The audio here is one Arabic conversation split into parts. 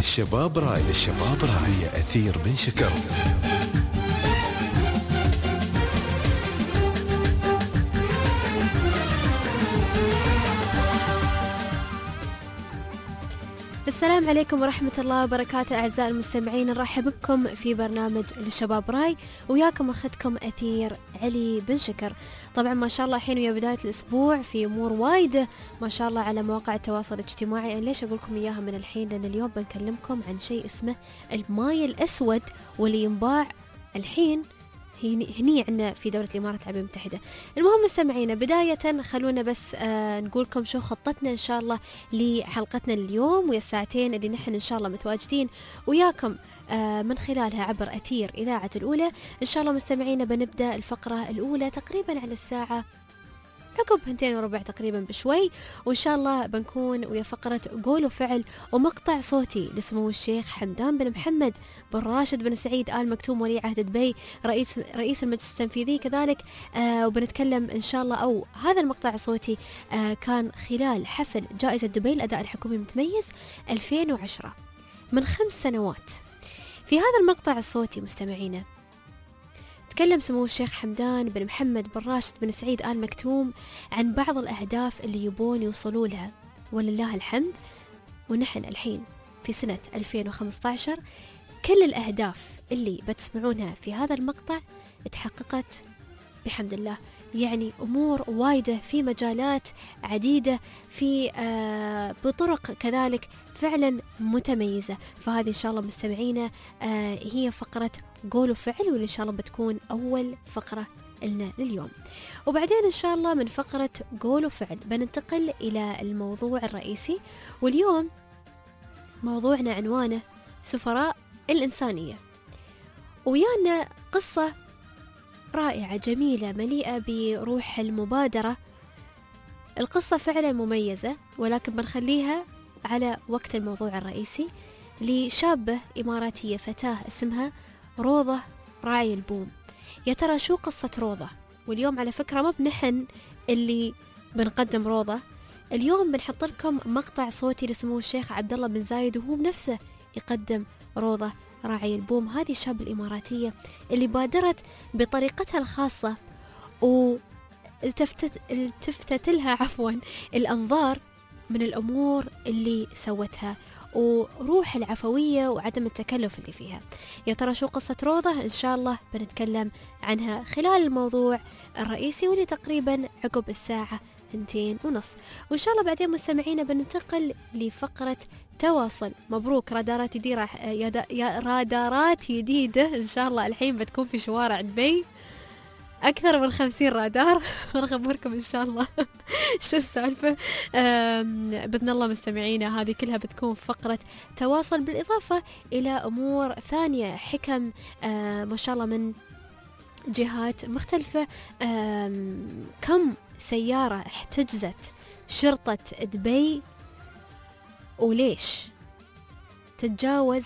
للشباب راي هي أثير بن شكر. السلام عليكم ورحمة الله وبركاته أعزائي المستمعين، نرحب بكم في برنامج للشباب راي، وياكم أخذكم أثير علي بن شكر. طبعا ما شاء الله الحين ويا بداية الأسبوع في أمور وايدة ما شاء الله على مواقع التواصل الاجتماعي. أنا ليش أقول لكم إياها من الحين؟ لأن اليوم بنكلمكم عن شيء اسمه الماي الأسود، واللي ينباع الحين هني عندنا في دولة الإمارات العربية المتحدة. المهم مستمعينا، بداية خلونا بس نقولكم شو خطتنا إن شاء الله لحلقتنا اليوم ويا الساعتين اللي نحن إن شاء الله متواجدين وياكم من خلالها عبر أثير إذاعة الأولى. إن شاء الله مستمعينا بنبدأ الفقرة الأولى تقريبا على الساعة عقب 2:15 تقريبا بشوي، وإن شاء الله بنكون ويا فقرة قول وفعل ومقطع صوتي لسمو الشيخ حمدان بن محمد بن راشد بن سعيد آل مكتوم ولي عهد دبي رئيس المجلس التنفيذي كذلك. وبنتكلم إن شاء الله، أو هذا المقطع الصوتي كان خلال حفل جائزة دبي الأداء الحكومي المتميز 2010 من 5 سنوات. في هذا المقطع الصوتي مستمعينا تكلم سمو الشيخ حمدان بن محمد بن راشد بن سعيد آل مكتوم عن بعض الأهداف اللي يبون يوصلوا لها، ولله الحمد ونحن الحين في سنة 2015 كل الأهداف اللي بتسمعونها في هذا المقطع تحققت بحمد الله. يعني أمور وايدة في مجالات عديدة، في بطرق كذلك فعلا متميزة. فهذه إن شاء الله مستمعينا هي فقرة قول وفعل، واللي إن شاء الله بتكون أول فقرة لنا لليوم. وبعدين إن شاء الله من فقرة قول وفعل بننتقل إلى الموضوع الرئيسي، واليوم موضوعنا عنوانه سفراء الإنسانية. ويانا قصة رائعة جميلة مليئة بروح المبادرة. القصة فعلا مميزة، ولكن بنخليها على وقت الموضوع الرئيسي لشابة إماراتية، فتاة اسمها روضة راعي البوم. يا ترى شو قصة روضة؟ واليوم على فكرة ما بنحن اللي بنقدم روضة، اليوم بنحط لكم مقطع صوتي لسمو الشيخ عبد الله بن زايد وهو بنفسه يقدم روضة راعي البوم. هذه الشابة الإماراتية اللي بادرت بطريقتها الخاصة والتفتت لها الأنظار من الأمور اللي سوتها، وروح العفوية وعدم التكلف اللي فيها. يا ترى شو قصة روضة؟ إن شاء الله بنتكلم عنها خلال الموضوع الرئيسي، واللي تقريبا عقب الساعة 2:30. وإن شاء الله بعدين مستمعينا بننتقل لفقرة تواصل. مبروك رادارات جديدة، رادارات جديدة إن شاء الله الحين بتكون في شوارع دبي، أكثر من 50 رادار. نخبركم إن شاء الله شو السالفة بإذن الله مستمعينا. هذه كلها بتكون فقرة تواصل، بالإضافة إلى أمور ثانية، حكم ما شاء الله من جهات مختلفة. كم سيارة احتجزت شرطة دبي وليش تتجاوز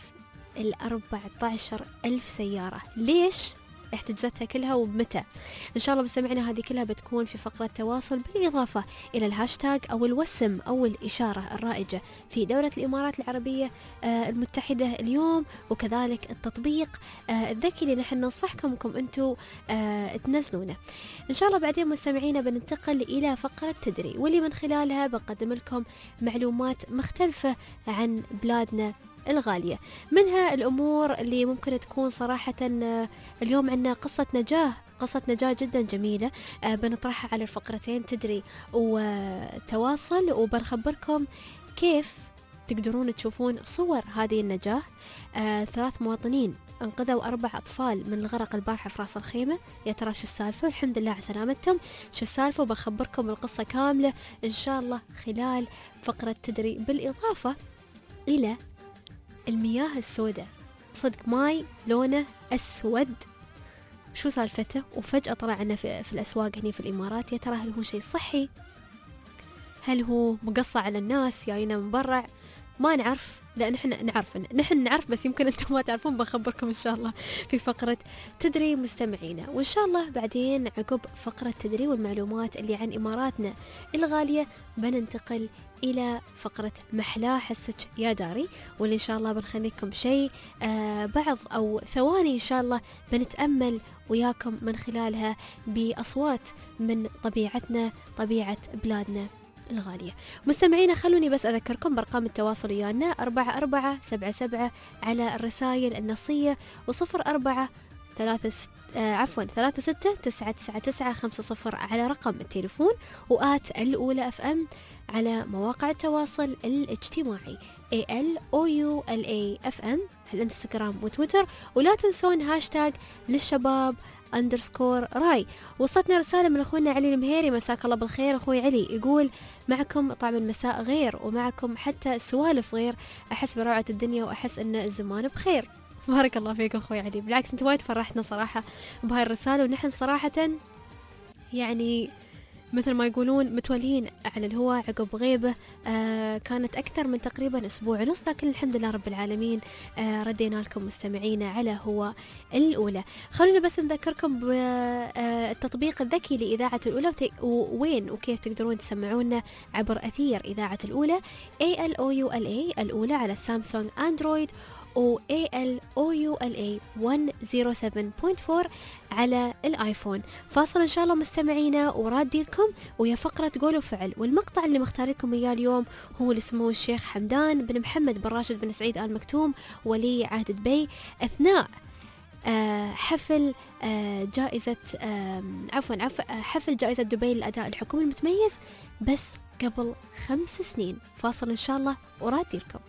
14,000 سيارة؟ ليش احتجزتها كلها وبمتى؟ إن شاء الله مستمعنا هذه كلها بتكون في فقرة تواصل، بالإضافة إلى الهاشتاج أو الوسم أو الإشارة الرائجة في دولة الإمارات العربية المتحدة اليوم، وكذلك التطبيق الذكي اللي نحن ننصحكم أنتم تنزلونه. إن شاء الله بعدين مستمعينا بننتقل إلى فقرة تدري، واللي من خلالها بقدم لكم معلومات مختلفة عن بلادنا الغالية، منها الأمور اللي ممكن تكون صراحة. اليوم عندنا قصة نجاة جدا جميلة بنطرحها على الفقرتين تدري وتواصل، وبنخبركم كيف تقدرون تشوفون صور هذه النجاة. 3 مواطنين انقذوا 4 أطفال من الغرق البارحة في راس الخيمة. يا ترى شو السالفة؟ والحمد لله على سلامتهم. شو السالفة؟ وبنخبركم القصة كاملة إن شاء الله خلال فقرة تدري، بالإضافة إلى المياه السوداء. صدق ماي لونه أسود، شو سالفته؟ وفجأة طلع عنا في الأسواق هنا في الإمارات. يا ترى هل هو شيء صحي؟ هل هو مقصة على الناس جاينا من برا؟ ما نعرف، لا نحن نعرف بس يمكن أنتم ما تعرفون، بخبركم إن شاء الله في فقرة تدري مستمعينا. وإن شاء الله بعدين عقب فقرة تدري والمعلومات اللي عن إماراتنا الغالية بننتقل إلى فقرة محلا حسك يا داري، واللي إن شاء الله بنخليكم شيء بعض أو ثواني إن شاء الله بنتأمل وياكم من خلالها بأصوات من طبيعتنا، طبيعة بلادنا الغالية. مستمعينا خلوني بس أذكركم بأرقام التواصل ويانا 4477 على الرسائل النصية، و04 36999950 على رقم التليفون، وآت الأولى FM على مواقع التواصل الاجتماعي ALOULA FM على الانستغرام وتويتر، ولا تنسون هاشتاج للشباب _راي. وصلتنا رسالة من أخونا علي المهيري، مساك الله بالخير أخوي علي، يقول معكم طعم المساء غير، ومعكم حتى السوالف غير، أحس بروعة الدنيا وأحس أن الزمان بخير. بارك الله فيك أخوي علي، بالعكس أنت وايد فرحتنا صراحة بهاي الرسالة، ونحن صراحة يعني مثل ما يقولون متولين على الهواء عقب غيبة كانت أكثر من تقريبا أسبوع ونص، لكن الحمد لله رب العالمين ردينا لكم مستمعينا على هو الأولى. خلونا بس نذكركم بالتطبيق الذكي لإذاعة الأولى وين وكيف تقدرون تسمعونا عبر أثير إذاعة الأولى ALOULA الأولى على سامسونج أندرويد، و ALOULA 107.4 على الآيفون. فاصل إن شاء الله مستمعينا ورادي لكم ويا فقرة قول وفعل، والمقطع اللي مختاركم إياه اليوم هو لسمو الشيخ حمدان بن محمد بن راشد بن سعيد آل مكتوم ولي عهد دبي أثناء حفل جائزة حفل جائزة دبي للأداء الحكومي المتميز بس قبل 5 سنين. فاصل إن شاء الله ورادي لكم.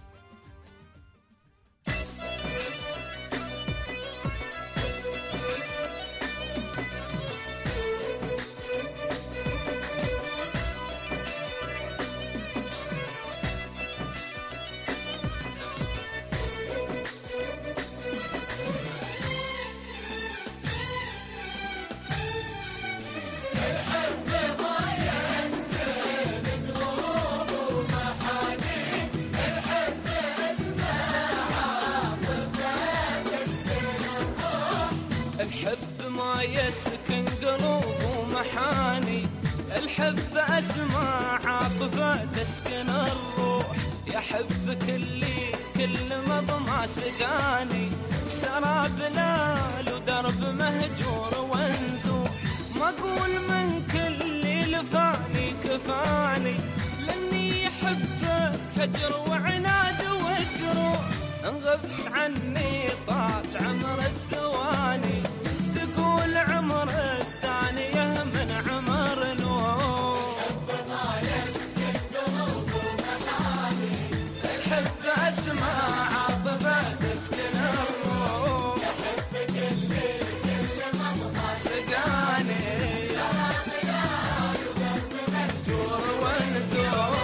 يسكن قلوب ومحاني، الحب أسمع عاطفة تسكن الروح، يحب كل مضمى سقاني، سراب ليل ودرب مهجور وانزوح، ما أقول من كل لفاني كفاني، لاني يحبك هجر وعناد وجروح، انغب عني طال عمر الثواني، تقول عمر الثانية من عمر نوح، الحب ما يسكن قلوب ومحاني، الحب أسمع عاطفة تسكن الروح، يحب كل مضمى سقاني، سلام ليل ودرب مهجور ونزوح.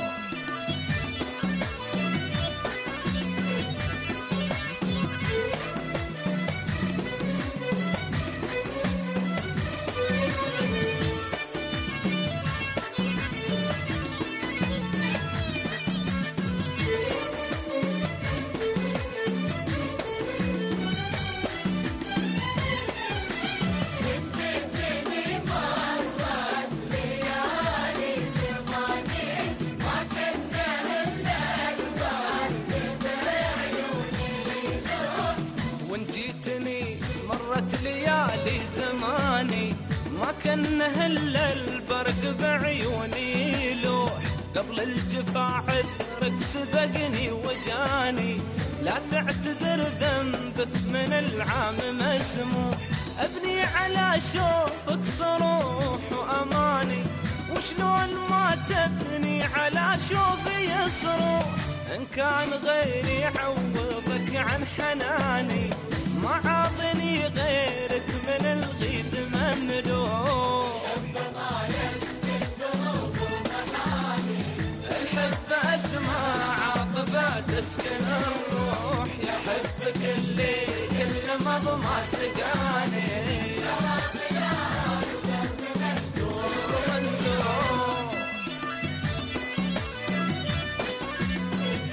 ليالي زماني ما كان هلا البرق بعيوني لوح، قبل الجفا عذرك سبقني وجاني، لا تعتذر ذنبك من العام مسموح، ابني على شوفك صروح واماني، وشلون ما تبني على شوفي يصروح، ان كان غيري عوضك عن حناني، ما عاطني غيرك من الغيد ممدوح، الحب ما يسكن قلوب ومحاني، الحب أسمع عاطفة تسكن الروح، يحب كل مضمى سقاني، سلام ليل ودرب مهجور وانزوح.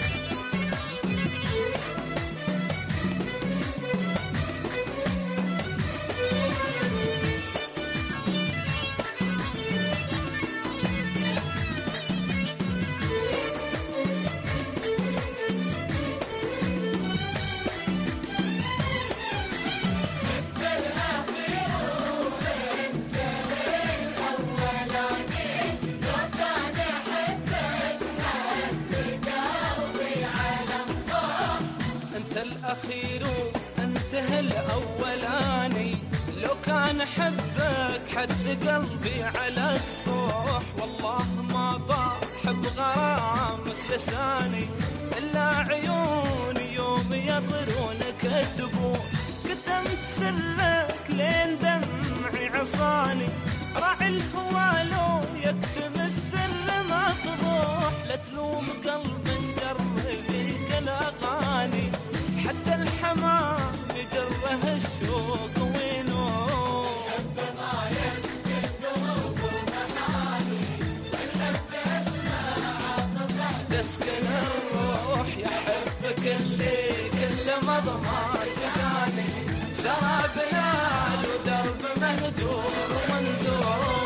رد قلبي على الصوح، والله ما بحب غرامك لساني إلا عيوني يوم يطرون كتبون، كتمت سرك لين دمعي عصاني، راعي الهوى لو يكتم السر ما فضوح، لا تلوم قلب انقر فيك الأغاني، حتى الحمام يجره الشوق وينوح، الحب ما يسكن قلوب ومحاني، والحب اسمع عاطفة تسكن الروح، يحبك اللي كل مضمى سقاني، سرابنا له درب مهجور ومنزور.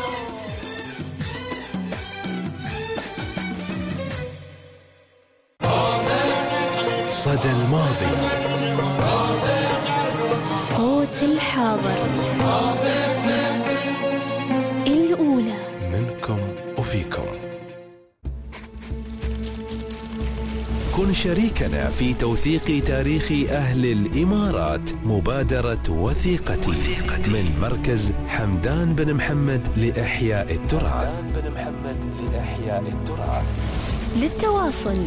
صدى الماضي، صوت الحاضر، الأولى منكم وفيكم. كن شريكنا في توثيق تاريخ أهل الإمارات. مبادرة وثيقتي من مركز حمدان بن محمد لإحياء التراث. للتواصل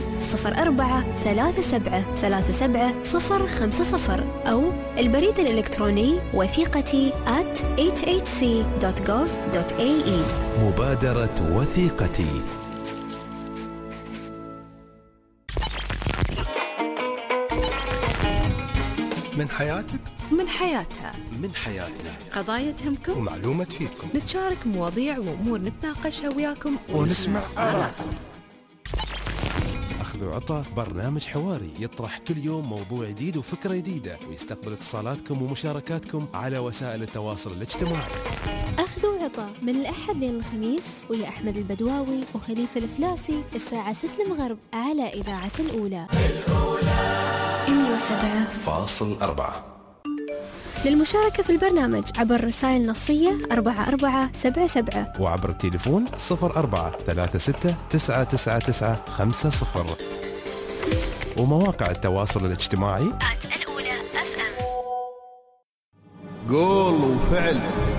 043737 أو البريد الإلكتروني وثيقتي @hhc.gov.ae. مبادرة وثيقتي. من حياتك، من حياتها، من حياتنا، قضايا تهمكم ومعلومة تفيدكم، نتشارك مواضيع وأمور نتناقشها وياكم ونسمع آراءكم. أخذ وعطاء، برنامج حواري يطرح كل يوم موضوع جديد وفكرة جديدة، ويستقبل اتصالاتكم ومشاركاتكم على وسائل التواصل الاجتماعي. أخذ وعطاء من الأحد للخميس ويا أحمد البدواوي وخليفة الفلاسي الساعة 6 المغرب على إذاعة الأولى 107.4. للمشاركة في البرنامج عبر رسائل نصية 4477 وعبر التليفون 0436999950 ومواقع التواصل الاجتماعي الأولى FM. قول وفعل.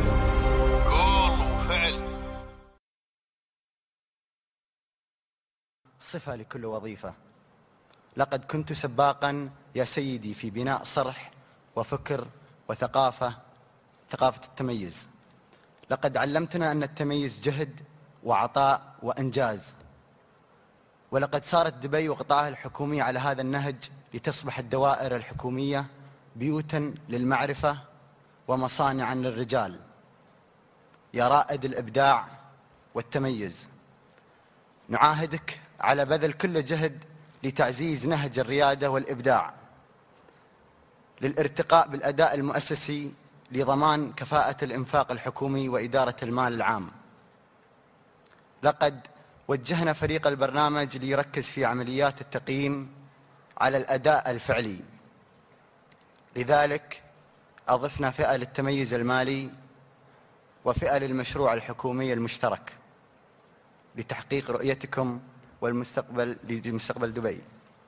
صفة لكل وظيفة. لقد كنت سباقا يا سيدي في بناء صرح وفكر وثقافة التميز. لقد علمتنا أن التميز جهد وعطاء وإنجاز، ولقد سارت دبي وقطاعها الحكومي على هذا النهج لتصبح الدوائر الحكومية بيوتا للمعرفة ومصانعا للرجال. يا رائد الإبداع والتميز، نعاهدك على بذل كل جهد لتعزيز نهج الريادة والإبداع، للارتقاء بالأداء المؤسسي لضمان كفاءة الإنفاق الحكومي وإدارة المال العام. لقد وجهنا فريق البرنامج ليركز في عمليات التقييم على الأداء الفعلي، لذلك أضفنا فئة للتميز المالي وفئة للمشروع الحكومي المشترك لتحقيق رؤيتكم لمستقبل دبي.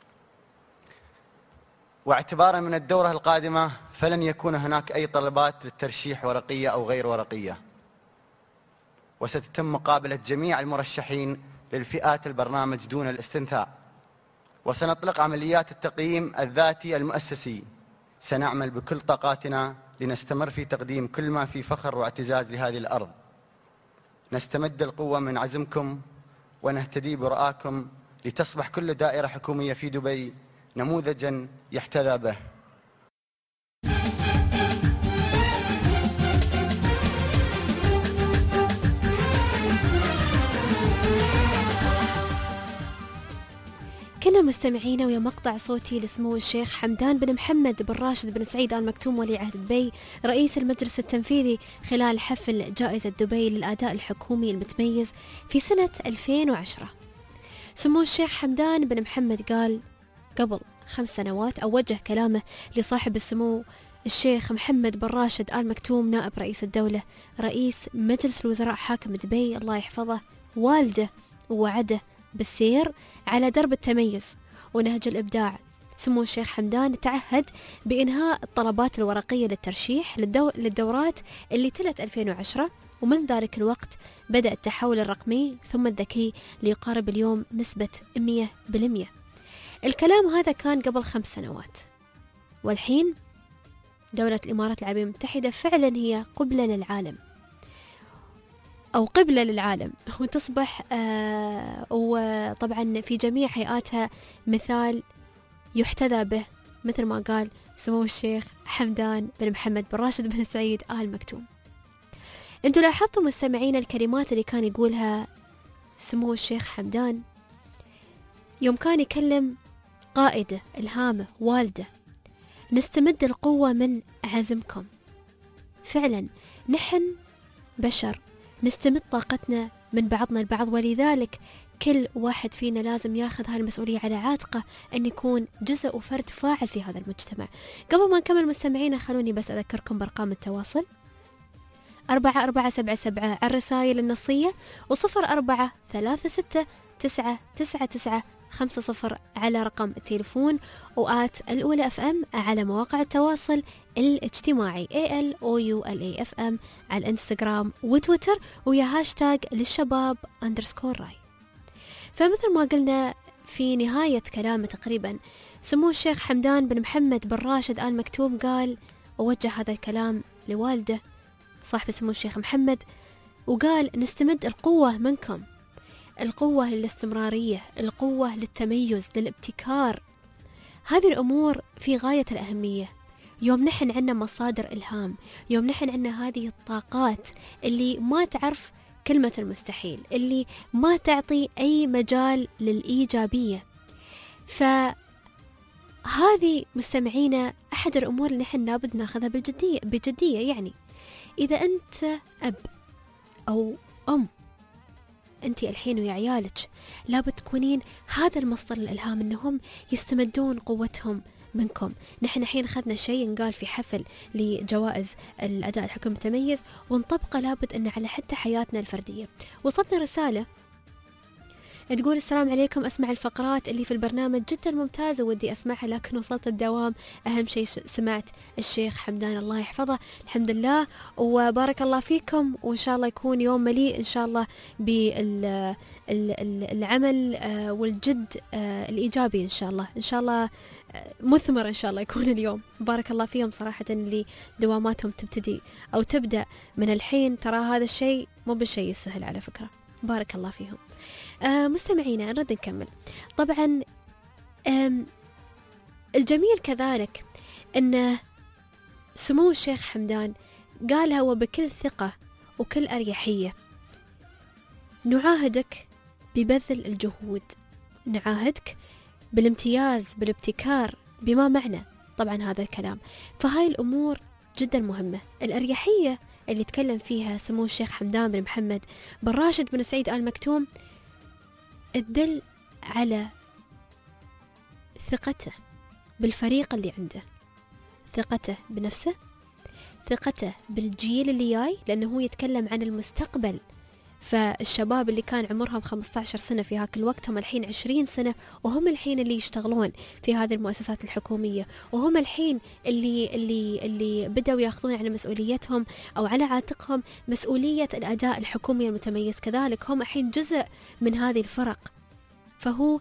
واعتبارا من الدورة القادمة فلن يكون هناك أي طلبات للترشيح ورقية أو غير ورقية، وستتم مقابلة جميع المرشحين للفئات البرنامج دون الاستثناء، وسنطلق عمليات التقييم الذاتي المؤسسي. سنعمل بكل طاقاتنا لنستمر في تقديم كل ما في فخر واعتزاز لهذه الأرض. نستمد القوة من عزمكم ونهتدي برؤاكم لتصبح كل دائرة حكومية في دبي نموذجا يحتذى به. كنا مستمعين ويا مقطع صوتي لسمو الشيخ حمدان بن محمد بن راشد بن سعيد آل مكتوم ولي عهد دبي رئيس المجلس التنفيذي خلال حفل جائزة دبي للأداء الحكومي المتميز في سنة 2010. سمو الشيخ حمدان بن محمد قال قبل 5 سنوات أو وجه كلامه لصاحب السمو الشيخ محمد بن راشد آل مكتوم نائب رئيس الدولة رئيس مجلس الوزراء حاكم دبي الله يحفظه والده، ووعده بالسير على درب التميز ونهج الإبداع. سمو الشيخ حمدان تعهد بإنهاء الطلبات الورقية للترشيح للدورات اللي تلت 2010 ومن ذلك الوقت بدأ التحول الرقمي ثم الذكي ليقارب اليوم نسبة 100%. الكلام هذا كان قبل 5 سنوات، والحين دولة الإمارات العربية المتحدة فعلا هي قبلة للعالم أو قبلة للعالم، وتصبح وطبعا في جميع هيئاتها مثال يحتذى به، مثل ما قال سمو الشيخ حمدان بن محمد بن راشد بن سعيد آل مكتوم. انتوا لاحظتوا مستمعين الكلمات اللي كان يقولها سمو الشيخ حمدان يوم كان يكلم قائدة الهامة والده؟ نستمد القوة من عزمكم. فعلا نحن بشر نستمد طاقتنا من بعضنا البعض، ولذلك كل واحد فينا لازم ياخذ هالمسؤولية على عاتقه أن يكون جزء وفرد فاعل في هذا المجتمع. قبل ما نكمل مستمعينا خلوني بس أذكركم بأرقام التواصل: 4477 على الرسائل النصية، و0436999950 على رقم التليفون، وآت الأولى FM على مواقع التواصل الاجتماعي ALOULA FM على الانستغرام وتويتر، ويا هاشتاج للشباب _راي. فمثل ما قلنا في نهاية كلامه تقريبا، سمو الشيخ حمدان بن محمد بن راشد آل مكتوم قال ووجه هذا الكلام لوالده صاحب سمو الشيخ محمد، وقال نستمد القوة منكم، القوة للاستمرارية، القوة للتميز، للابتكار. هذه الأمور في غاية الأهمية. يوم نحن عنا مصادر إلهام، يوم نحن عنا هذه الطاقات اللي ما تعرف كلمة المستحيل، اللي ما تعطي أي مجال للإيجابية، فهذه مستمعينا أحد الأمور اللي نحن لابد ناخذها بجدية. يعني إذا أنت أب أو أم، أنت الحين ويا عيالك لابد تكونين هذا المصدر الإلهام، أنهم يستمدون قوتهم منكم. نحن الحين أخذنا شيء نقال في حفل لجوائز الأداء الحكومي المتميز، ونطبقه لابد أن على حتى حياتنا الفردية. وصلتنا رسالة تقول: السلام عليكم، أسمع الفقرات اللي في البرنامج جدا ممتازة ودي أسمعها، لكن وصلت الدوام. أهم شيء سمعت الشيخ حمدان الله يحفظه. الحمد لله وبارك الله فيكم، وإن شاء الله يكون يوم مليء إن شاء الله بالعمل والجد الإيجابي إن شاء الله، إن شاء الله مثمر إن شاء الله يكون اليوم. بارك الله فيهم صراحة اللي دواماتهم تبتدي أو تبدأ من الحين، ترى هذا الشيء مو بالشيء السهل على فكرة. بارك الله فيهم. مستمعينا نرد نكمل. طبعا الجميل كذلك أن سمو الشيخ حمدان قالها وبكل ثقة وكل أريحية: نعاهدك ببذل الجهود، نعاهدك بالامتياز، بالابتكار، بما معنى طبعا هذا الكلام. فهاي الأمور جدا مهمة. الأريحية اللي تكلم فيها سمو الشيخ حمدان بن محمد بن راشد بن سعيد آل مكتوم تدل على ثقته بالفريق اللي عنده، ثقته بنفسه، ثقته بالجيل اللي جاي، لأنه هو يتكلم عن المستقبل. فالشباب اللي كان عمرهم 15 سنة في هاك الوقت هم الحين 20 سنة، وهم الحين اللي يشتغلون في هذه المؤسسات الحكومية، وهم الحين اللي بدأوا يأخذون على مسؤوليتهم أو على عاتقهم مسؤولية الأداء الحكومي المتميز. كذلك هم الحين جزء من هذه الفرق، فهو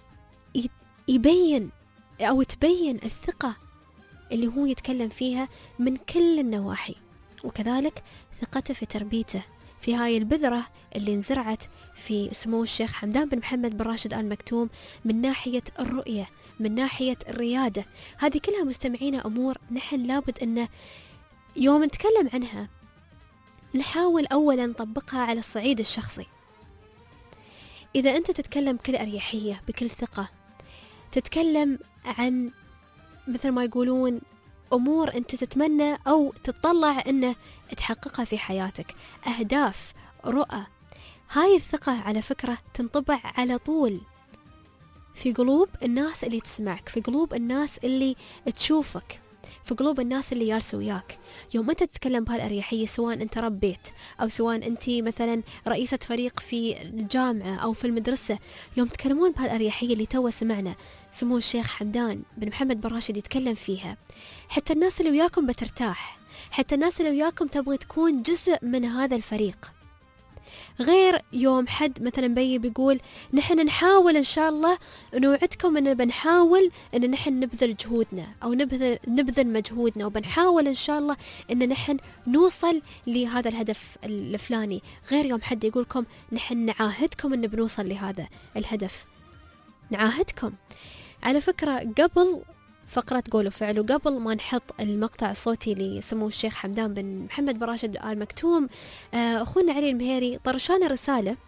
يبين أو تبين الثقة اللي هو يتكلم فيها من كل النواحي، وكذلك ثقته في تربيته، في هاي البذرة اللي انزرعت في سمو الشيخ حمدان بن محمد بن راشد آل مكتوم من ناحية الرؤية، من ناحية الريادة. هذه كلها مستمعين أمور نحن لابد أن يوم نتكلم عنها نحاول أولا نطبقها على الصعيد الشخصي. إذا أنت تتكلم بكل أريحية بكل ثقة، تتكلم عن مثل ما يقولون أمور أنت تتمنى أو تتطلع أنه تحققها في حياتك، أهداف، رؤى، هاي الثقة على فكرة تنطبع على طول في قلوب الناس اللي تسمعك، في قلوب الناس اللي تشوفك، في قلوب الناس اللي جالسوا وياك. يوم أنت تتكلم بهالأريحية، سواء أنت رب بيت أو سواء أنت مثلا رئيسة فريق في الجامعة أو في المدرسة، يوم تتكلمون بهالأريحية اللي تو سمعنا سمو الشيخ حمدان بن محمد بن راشد يتكلم فيها، حتى الناس اللي وياكم بترتاح، حتى الناس اللي وياكم تبغي تكون جزء من هذا الفريق. غير يوم حد مثلا بيقول نحن نحاول إن شاء الله، نوعدكم أن بنحاول أن نحن نبذل جهودنا أو نبذل مجهودنا، وبنحاول إن شاء الله أن نحن نوصل لهذا الهدف الفلاني. غير يوم حد يقولكم نحن نعاهدكم أن بنوصل لهذا الهدف. نعاهدكم. على فكرة قبل فقرة قول وفعل، وقبل ما نحط المقطع الصوتي لسمو الشيخ حمدان بن محمد بن راشد آل مكتوم، أخونا علي المهيري طرشان رسالة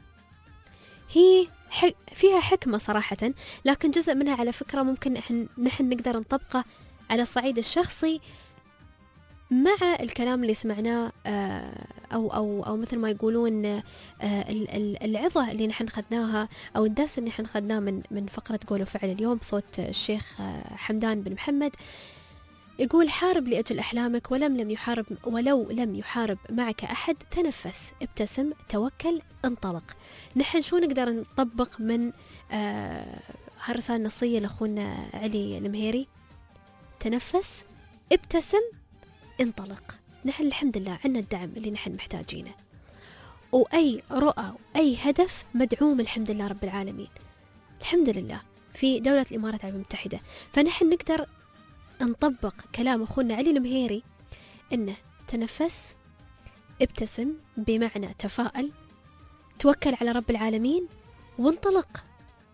هي فيها حكمة صراحة، لكن جزء منها على فكرة ممكن نحن نقدر نطبقه على الصعيد الشخصي مع الكلام اللي سمعناه، أو مثل ما يقولون العظة اللي نحن خدناها أو الدرس اللي نحن خدناه من فقرة قول وفعل اليوم بصوت الشيخ حمدان بن محمد. يقول حارب لأجل أحلامك ولو لم يحارب معك أحد، تنفس، ابتسم، توكل، انطلق. نحن شو نقدر نطبق من هالرسالة النصية لأخونا علي المهيري؟ تنفس، ابتسم، انطلق. نحن الحمد لله عنا الدعم اللي نحن محتاجينه، وأي رؤى وأي هدف مدعوم الحمد لله رب العالمين، الحمد لله في دولة الإمارات العربية المتحدة. فنحن نقدر نطبق كلام أخونا علي المهيري إنه تنفس، ابتسم، بمعنى تفائل، توكل على رب العالمين، وانطلق.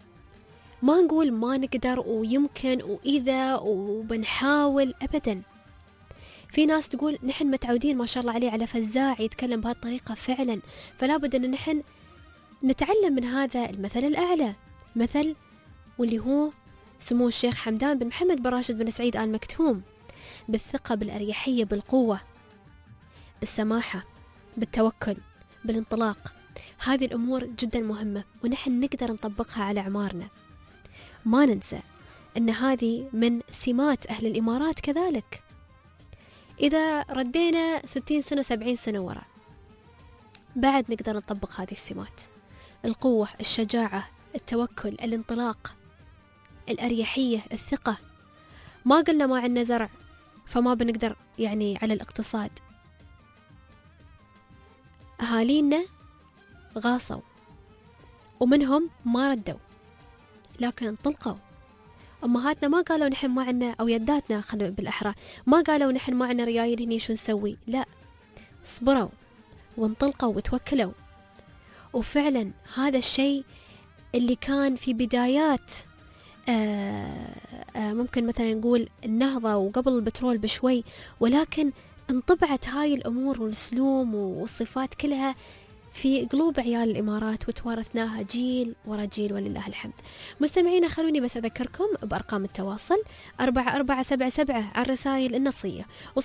ما نقول ما نقدر ويمكن وإذا وبنحاول، أبدا. في ناس تقول نحن متعودين ما شاء الله عليه على فزاع يتكلم بهالطريقة فعلا، فلا بد أن نحن نتعلم من هذا المثل الأعلى، مثل واللي هو سمو الشيخ حمدان بن محمد بن راشد بن سعيد آل مكتوم، بالثقة، بالأريحية، بالقوة، بالسماحة، بالتوكل، بالانطلاق. هذه الأمور جدا مهمة ونحن نقدر نطبقها على أعمارنا. ما ننسى أن هذه من سمات أهل الإمارات كذلك. إذا ردينا 60 سنة 70 سنة وراء بعد نقدر نطبق هذه السمات: القوة، الشجاعة، التوكل، الانطلاق، الأريحية، الثقة. ما قلنا ما عندنا زرع فما بنقدر يعني على الاقتصاد. أهالينا غاصوا ومنهم ما ردوا لكن انطلقوا. أمهاتنا ما قالوا نحن ما عنا، أو يداتنا خلوا بالأحرى ما قالوا نحن ما عنا ريايل هني شو نسوي، لا، صبروا وانطلقوا وتوكلوا. وفعلا هذا الشيء اللي كان في بدايات ممكن مثلا نقول النهضة وقبل البترول بشوي، ولكن انطبعت هاي الأمور والسلوم والصفات كلها في قلوب عيال الإمارات وتوارثناها جيل ورا جيل ولله الحمد. مستمعينا خلوني بس أذكركم بأرقام التواصل: 4477 على الرسائل النصية،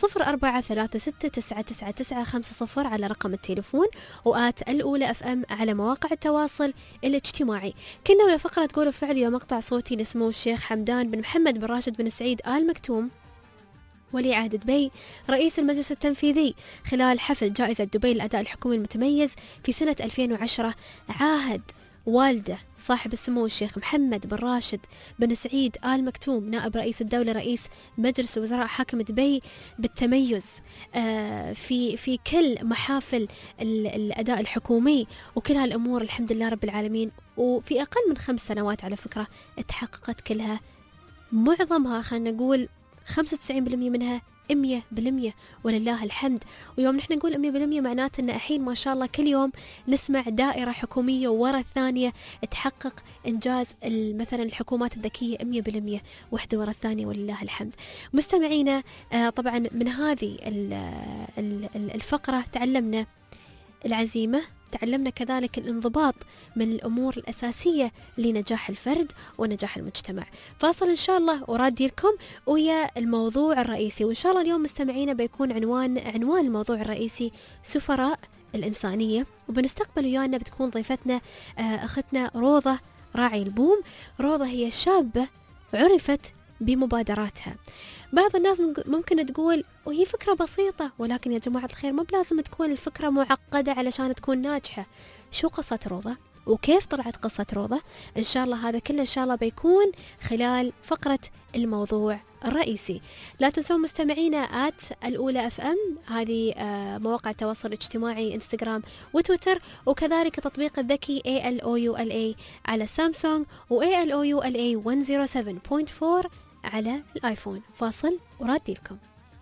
و0436999950 على رقم التليفون، وآت الأولى FM على مواقع التواصل الاجتماعي. كنا ويا فقرة قول وفعل ومقطع صوتي لسمو الشيخ حمدان بن محمد بن راشد بن سعيد آل مكتوم ولي عهد دبي رئيس المجلس التنفيذي خلال حفل جائزة دبي للأداء الحكومي المتميز في سنة 2010. عاهد والده صاحب السمو الشيخ محمد بن راشد بن سعيد آل مكتوم نائب رئيس الدولة رئيس مجلس وزراء حاكم دبي بالتميز في كل محافل الأداء الحكومي وكل هالأمور الحمد لله رب العالمين. وفي أقل من 5 سنوات على فكرة اتحققت كلها، معظمها خلينا نقول 95% منها 100% ولله الحمد. ويوم نحن نقول 100% معناته أن الحين ما شاء الله كل يوم نسمع دائرة حكومية ورا الثانية تحقق إنجاز مثلا الحكومات الذكية 100% واحدة ورا الثانية ولله الحمد. مستمعينا طبعا من هذه الفقرة تعلمنا العزيمة، تعلمنا كذلك الانضباط من الأمور الأساسية لنجاح الفرد ونجاح المجتمع. فاصل إن شاء الله ورادي لكم ويا الموضوع الرئيسي، وإن شاء الله اليوم مستمعينا بيكون عنوان الموضوع الرئيسي سفراء الإنسانية، وبنستقبل ويانا بتكون ضيفتنا أختنا روضة راعي البوم. روضة هي شابة عرفت بمبادراتها. بعض الناس ممكن تقول وهي فكرة بسيطة، ولكن يا جماعة الخير ما بلازم تكون الفكرة معقدة علشان تكون ناجحة. شو قصة روضة وكيف طلعت قصة روضة. إن شاء الله هذا كله إن شاء الله بيكون خلال فقرة الموضوع الرئيسي. لا تنسوا مستمعينا الأولى FM، هذه مواقع التواصل الاجتماعي انستغرام وتويتر، وكذلك تطبيق الذكي ALOULA على سامسونج و ALOULA 107.4 على الآيفون. فاصل ورادي لكم.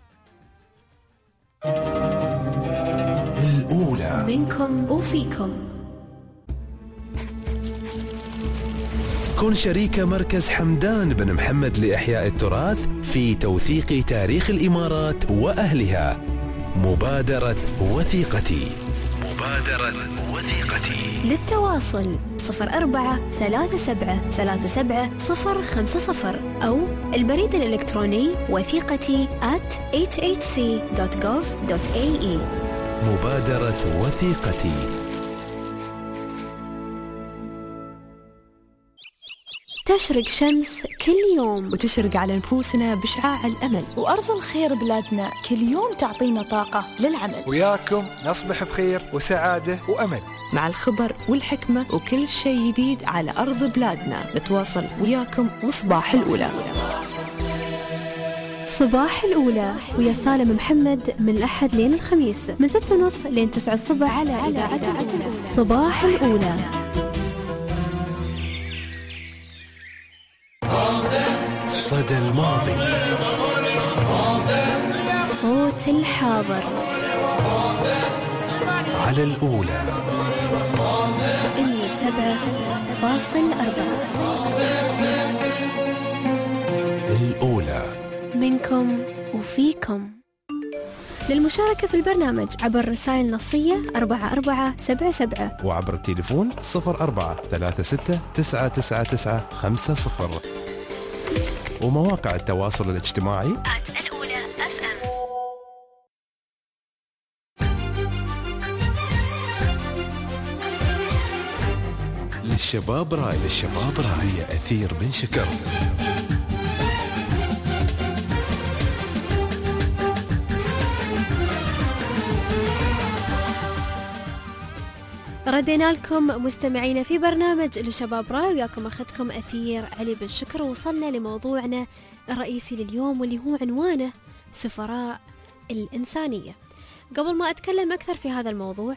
الأولى منكم وفيكم. كن شريك مركز حمدان بن محمد لإحياء التراث في توثيق تاريخ الإمارات وأهلها. مبادرة وثيقتي. للتواصل 043737 أو البريد الإلكتروني وثيقتي @hhc.gov.ae. مبادرة وثيقتي. تشرق شمس كل يوم وتشرق على نفوسنا بشعاع الأمل، وأرض الخير بلادنا كل يوم تعطينا طاقة للعمل. وياكم نصبح بخير وسعادة وأمل مع الخبر والحكمة وكل شيء جديد على أرض بلادنا. نتواصل وياكم وصباح الأولى. صباح الأولى ويا سالم محمد من الأحد لين الخميس من 6:30 لين 9 الصبح على إذاعة الأولى. صباح الأولى. صدى الماضي. صوت الحاضر على الأولى 107.4. الأولى منكم وفيكم. للمشاركة في البرنامج عبر رسائل نصية 4477 وعبر التليفون 0436999950 ومواقع التواصل الاجتماعي الأولى FM. للشباب راي. هي أثير بن شكر. ردينا لكم مستمعينا في برنامج للشباب راي، وياكم أخذكم أثير علي بن شكر. وصلنا لموضوعنا الرئيسي لليوم واللي هو عنوانه سفراء الإنسانية. قبل ما أتكلم أكثر في هذا الموضوع،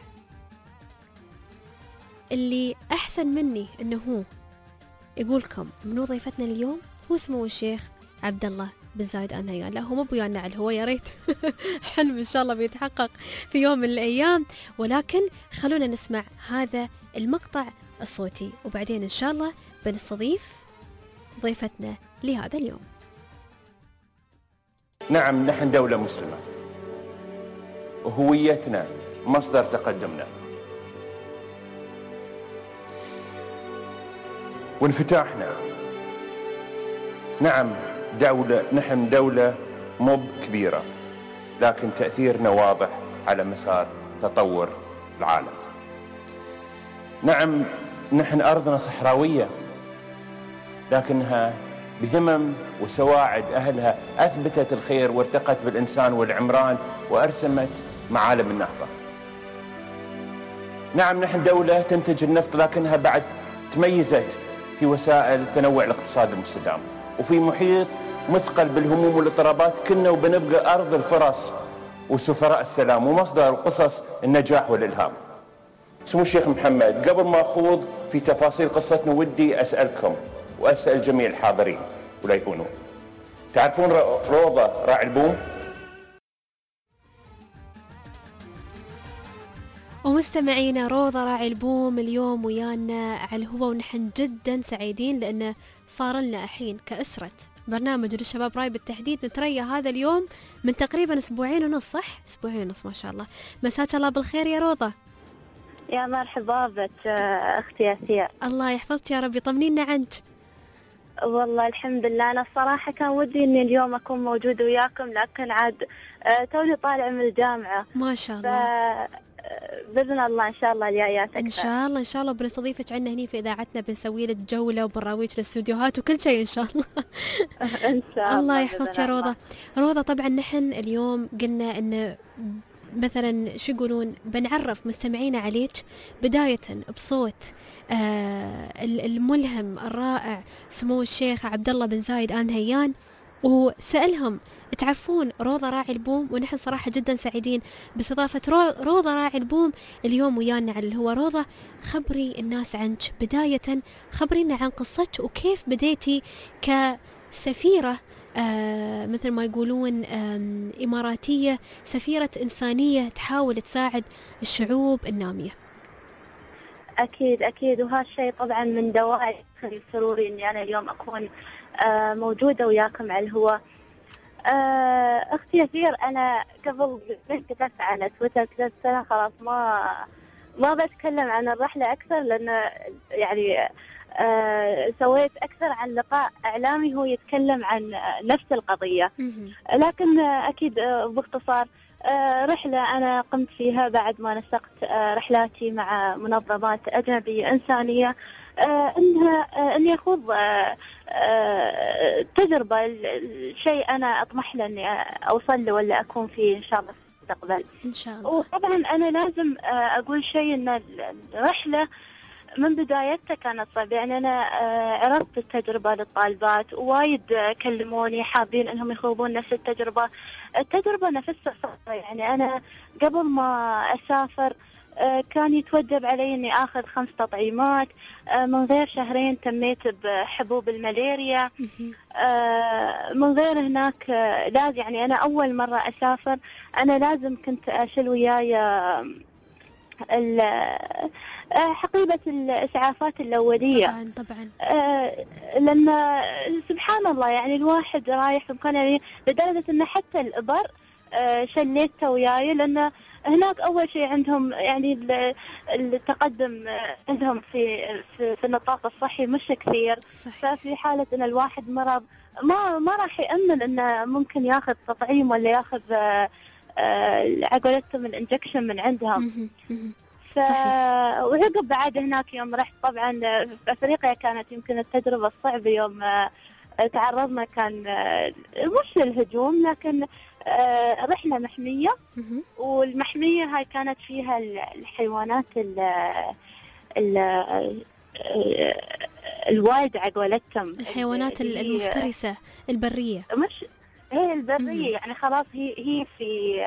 اللي أحسن مني أنه هو يقولكم منو ضيفتنا اليوم هو سمو الشيخ عبد الله بن زايد آل نهيان. لا هو مو بيا النعل، هو يا ريت حلم إن شاء الله بيتحقق في يوم من الأيام، ولكن خلونا نسمع هذا المقطع الصوتي وبعدين إن شاء الله بنستضيف ضيفتنا لهذا اليوم. نعم، نحن دولة مسلمة وهويتنا مصدر تقدمنا وانفتاحنا. نعم نحن دولة مو كبيرة، لكن تأثيرنا واضح على مسار تطور العالم. نعم نحن أرضنا صحراوية، لكنها بهمم وسواعد أهلها أثبتت الخير وارتقت بالإنسان والعمران وأرسمت معالم النهضة. نعم نحن دولة تنتج النفط، لكنها بعد تميزت في وسائل تنوع الاقتصاد المستدام، وفي محيط مثقل بالهموم والاضطرابات كنا وبنبقى أرض الفرص وسفراء السلام ومصدر قصص النجاح والإلهام. سمو الشيخ محمد، قبل ما أخوض في تفاصيل قصتنا ودي أسألكم وأسأل جميع الحاضرين ولا يهونون، تعرفون روضة راعي البوم؟ ومستمعينا روضة راعي البوم اليوم ويانا على الهواء، ونحن جدا سعيدين لأنه صار لنا الحين كأسرة برنامج للشباب راي بالتحديد نتريا هذا اليوم من تقريبا 2.5 صح؟ 2.5 ما شاء الله. مساك الله بالخير يا روضة. يا مرحبا بك أختي أثير. الله يحفظك يا ربي، طمنينا عنك. والله الحمد لله، أنا الصراحة كان ودي إني اليوم أكون موجودة وياكم، لكن عاد توني طالعة من الجامعة ما شاء الله. بإذن الله إن شاء الله الجايات أكثر. إن شاء الله إن شاء الله بنستضيفك عنا هني في إذاعتنا، بنسوي لك جولة وبنراويك للاستوديوهات وكل شيء إن شاء الله. إن شاء الله. الله يحفظك يا روضة. روضة طبعا نحن اليوم قلنا إن مثلا شو يقولون بنعرف مستمعينا عليك بداية بصوت الملهم الرائع سمو الشيخ عبد الله بن زايد آل نهيان، وسألهم تعرفون روضة راعي البوم، ونحن صراحة جدا سعيدين باستضافة روضة راعي البوم اليوم ويانا على الهواء. روضة، خبري الناس عنك بداية، خبرينا عن قصتك وكيف بديتي كسفيرة مثل ما يقولون إماراتية، سفيرة إنسانية تحاول تساعد الشعوب النامية. أكيد، وهالشيء طبعا من دواعي سروري إني أنا اليوم أكون موجودة وياكم على الهواء. أختي يسير، أنا قبل كتبت على تويتر، كتبت سنة خلاص ما بتكلم عن الرحلة أكثر، لأن يعني سويت أكثر عن لقاء إعلامي هو يتكلم عن نفس القضية. لكن أكيد باختصار، رحلة أنا قمت فيها بعد ما نسقت رحلاتي مع منظمات أجنبية إنسانية، إني أخوض تجربة، الشيء أنا أطمح له إني أوصل له ولا أكون فيه إن شاء الله في المستقبل إن شاء الله. وطبعا أنا لازم أقول شيء، إن الرحلة من بدايتها كانت صعبة. يعني أنا عرضت التجربة للطالبات، ووايد كلموني حابين إنهم يخوضون نفس التجربة نفسها صعبة. يعني أنا قبل ما أسافر كان يتوجب علي إني آخذ 5 تطعيمات، من غير شهرين تميت بحبوب الملاريا، من غير هناك لازم، يعني أنا أول مرة أسافر أنا لازم كنت أشيل وياي حقيبة الإسعافات الأولية. طبعا لما سبحان الله يعني الواحد رايح في مكان، يعني لدرجة إن حتى الإبر شليته وياي، لأن هناك أول شيء عندهم يعني التقدم عندهم في النطاق الصحي مش كثير. ففي حالة إن الواحد مرض ما راح يأمن إنه ممكن ياخذ تطعيم ولا ياخذ عقولتهم الانجكشن من عندهم. وعقب بعد هناك يوم رحت، طبعا في أفريقيا كانت يمكن التجربة الصعبة. يوم تعرضنا كان مش للهجوم، لكن رحلة محمية، والمحمية هاي كانت فيها الحيوانات الوايد عقولتهم، الحيوانات المفترسة البرية، مش هي البرية. يعني خلاص هي في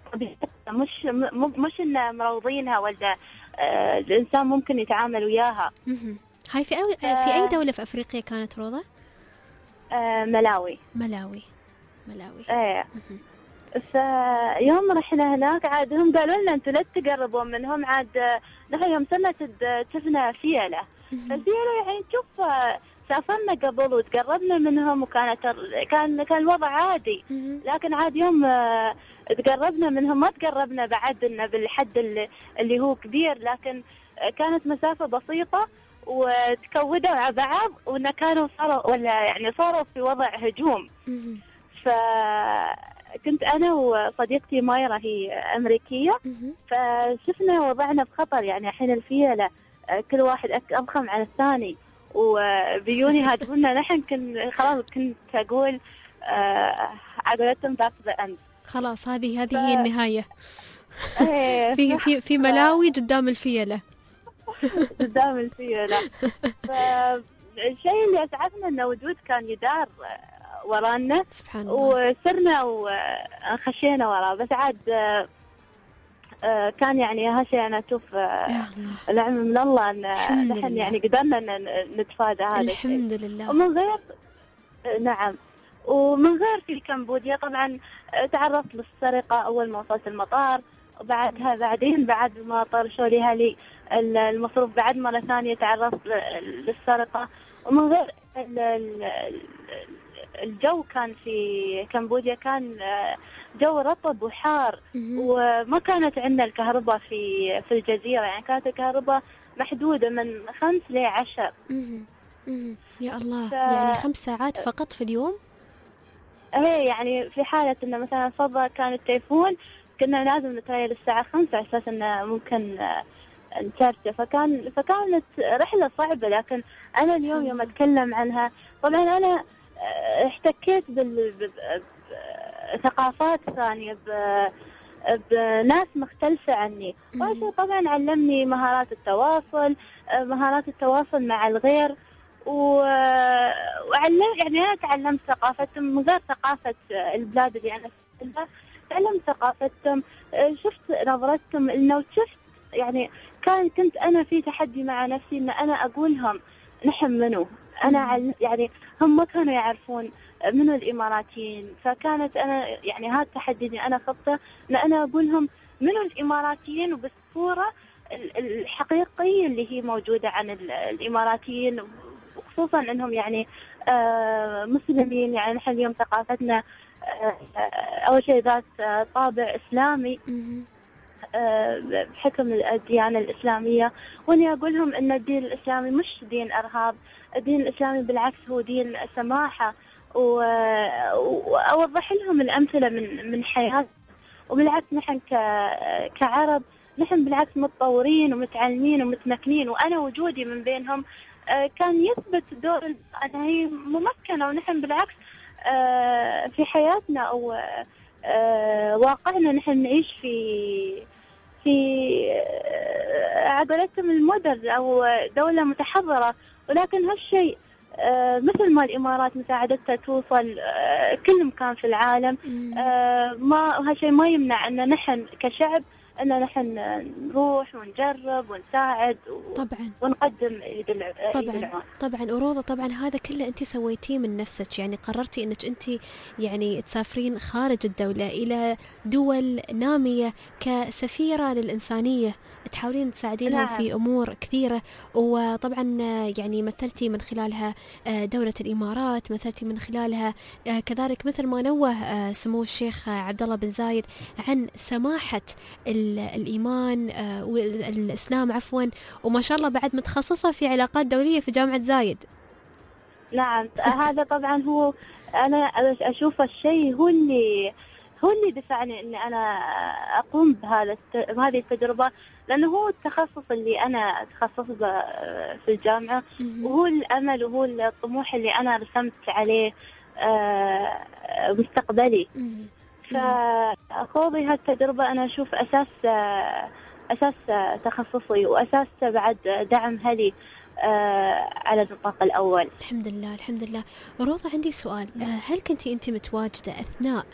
مش إن مروضينها ولا الإنسان ممكن يتعامل وياها. هاي في أي دولة في أفريقيا كانت روضة؟ ملاوي. فيوم رحنا هناك عاد هم قالوا لنا انتوا لا تقربون منهم، عاد نحن يوم سنة شفنا فيلة. فالفيلة يعني نشوف سافرنا قبل وتقربنا منهم، كان الوضع عادي، لكن عاد يوم تقربنا منهم ما تقربنا بعد إنه بالحد اللي هو كبير، لكن كانت مسافة بسيطة وتكودوا على بعض، وإن كانوا صاروا في وضع هجوم. فكنت أنا وصديقتي مايرة هي أمريكية، فشفنا وضعنا بخطر. يعني الحين الفيلة كل واحد أضخم عن الثاني، وبيوني هادفونا نحن كنت أقول عقلتهم ذات ذا خلاص هذه هي النهاية. في ملاوي قدام الفيلة. فالشيء اللي أسعفنا إن وجود كان يدار ورانا، سبحان الله، وسرنا وخشينا وراه. بس عاد كان يعني هالشيء أنا أشوف نعم من الله أن نحن يعني قدرنا نتفادى هذا الشيء الحمد لله. ومن غير في كمبوديا طبعا تعرضت للسرقة أول ما وصلت المطار، وبعدها بعد ما طرشوا لي هالي المصروف بعد مرة ثانية تعرضت للسرقة. ومن غير الجو كان في كمبوديا كان جو رطب وحار، وما كانت عندنا الكهرباء في الجزيرة. يعني كانت الكهرباء محدودة من 5 ل 10. يا الله، يعني 5 ساعات فقط في اليوم. يعني في حالة إنه مثلا صدى كان التليفون كنا لازم نتريل الساعة 5 على أساس إنه ممكن نشارجه. فكانت رحلة صعبة. لكن أنا اليوم يوم أتكلم عنها، طبعا أنا احتكيت بثقافات ثانية، بناس مختلفة عني. وهذا الشيء طبعا علمني مهارات التواصل، مهارات التواصل مع الغير، وعلم يعني أنا تعلمت ثقافتهم من غير ثقافة البلاد اللي أنا فيها، تعلمت ثقافتهم، شفت نظرتهم لنا، وشفت يعني كنت أنا في تحدي مع نفسي إن أنا أقولهم نحن منو. أنا يعني هم ما كانوا يعرفون منو الإماراتيين، فكانت أنا يعني هذا التحدي اللي أنا خضته إن أنا أقولهم منو الإماراتيين وبالصورة الحقيقية اللي هي موجودة عن الإماراتيين، وخصوصا أنهم يعني مسلمين. يعني نحن اليوم ثقافتنا أول شيء ذات طابع إسلامي بحكم الديانة الإسلامية، وأني أقولهم أن الدين الإسلامي مش دين إرهاب، الدين الإسلامي بالعكس هو دين سماحة، وأوضح لهم الأمثلة من حياتنا. وبالعكس نحن كعرب نحن بالعكس متطورين ومتعلمين ومتمكنين، وأنا وجودي من بينهم كان يثبت دور أن هي ممكنة، ونحن بالعكس في حياتنا أو واقعنا نحن نعيش في عقلتهم المودرن أو دولة متحضرة. ولكن هالشيء مثل ما الإمارات مساعدتها توصل كل مكان في العالم، ما هالشيء ما يمنع أن نحن كشعب أن نحن نروح ونجرب ونساعد طبعا ونقدم طبعا وروضة، طبعا هذا كله أنت سويتيه من نفسك، يعني قررتي أنك أنت يعني تسافرين خارج الدولة إلى دول نامية كسفيرة للإنسانية، تحاولين تساعدينهم في أمور كثيرة. وطبعا يعني مثلتي من خلالها دولة الإمارات، مثلتي من خلالها كذلك مثل ما نوه سمو الشيخ عبد الله بن زايد عن سماحة الإيمان والإسلام عفوا، وما شاء الله بعد متخصصة في علاقات دولية في جامعة زايد. نعم هذا طبعا هو أنا أشوف الشيء هو اللي دفعني إن أنا أقوم بهذه التجربة، لأنه هو التخصص اللي أنا تخصصت في الجامعة، وهو الأمل وهو الطموح اللي أنا رسمت عليه مستقبلي. فخوضي هالتجربة أنا أشوف أساس تخصصي، وأساس بعد دعم هلي على النطاق الأول. الحمد لله الحمد لله. روضة عندي سؤال، هل كنتي أنت متواجدة أثناء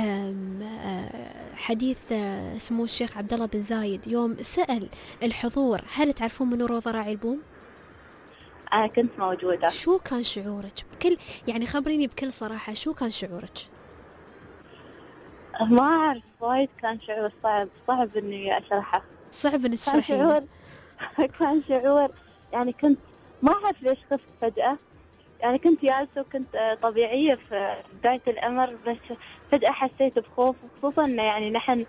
حديث سمو الشيخ عبد الله بن زايد يوم سأل الحضور هل تعرفون منو روضة راعي البوم؟ أنا كنت موجودة. شو كان شعورك يعني خبريني بكل صراحة، شو كان شعورك؟ ما أعرف، وايد كان شعور صعب إني أشرحه. صعب إنك تشرحيه. كان شعور يعني كنت ما أعرف ليش خفت فجأة، يعني كنت جالسة وكنت طبيعية في بداية الأمر، بس فجأة حسيت بخوف، خصوصا يعني نحن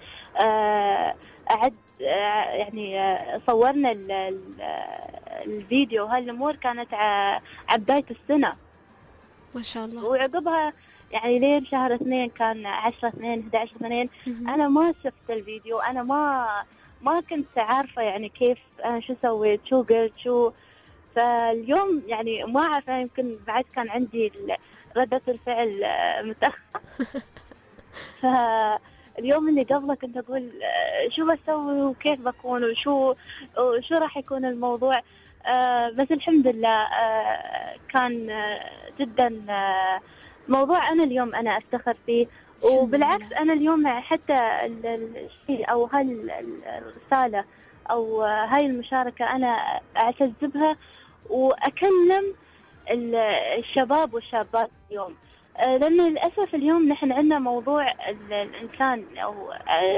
يعني صورنا الفيديو هالأمور كانت عبداية السنة ما شاء الله، وعقبها يعني لين شهر 2 كان 10/2 11/2 أنا ما شفت الفيديو، أنا ما كنت عارفة يعني كيف أنا شو سويت شو قلت شو. فاليوم يعني ما أعرف، يمكن بعد كان عندي ردة الفعل متأخرة. فاليوم اللي قبله كنت أقول شو بسوي وكيف بكون وشو راح يكون الموضوع. بس الحمد لله كان جدا موضوع أنا اليوم أنا أفتخر فيه. وبالعكس أنا اليوم حتى الشيء أو هالرسالة أو هاي المشاركة أنا أعتز بها، وأكلم الشباب والشابات اليوم، لأنه للأسف اليوم نحن عندنا موضوع الإنسان أو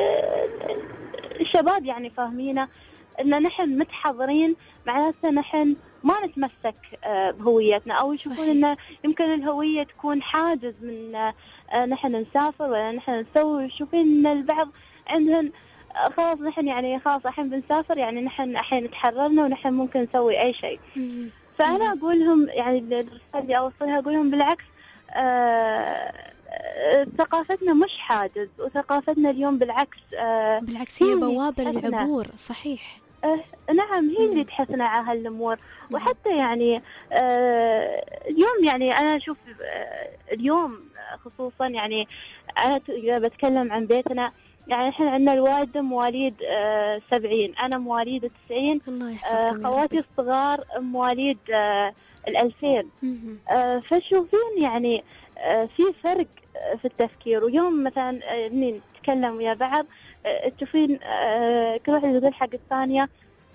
الشباب يعني فاهمينه إن نحن متحضرين، معناته نحن ما نتمسك بهويتنا، أو يشوفون إن يمكن الهوية تكون حاجز من نحن نسافر ولا نحن نسوي. يشوفون إن البعض عندهم خلاص نحن يعني خلاص الحين بنسافر يعني نحن الحين تحررنا ونحن ممكن نسوي أي شيء. فأنا أقول لهم يعني الرسالة اللي أوصلها أقول لهم بالعكس، ثقافتنا مش حاجز، وثقافتنا اليوم بالعكس هي بوابة للعبور. صحيح. نعم هي اللي تحثنا على هالأمور. وحتى يعني اليوم يعني أنا أشوف اليوم خصوصا يعني أنا بتكلم عن بيتنا، يعني إحنا عندنا الوالدة مواليد 70، أنا مواليد 90. الله يحفظكم. خواتي الصغار مواليد 2000. فشوفين يعني في فرق في التفكير. ويوم مثلا نتكلم ويا بعض تشوفين كل واحد يقول حق الثانية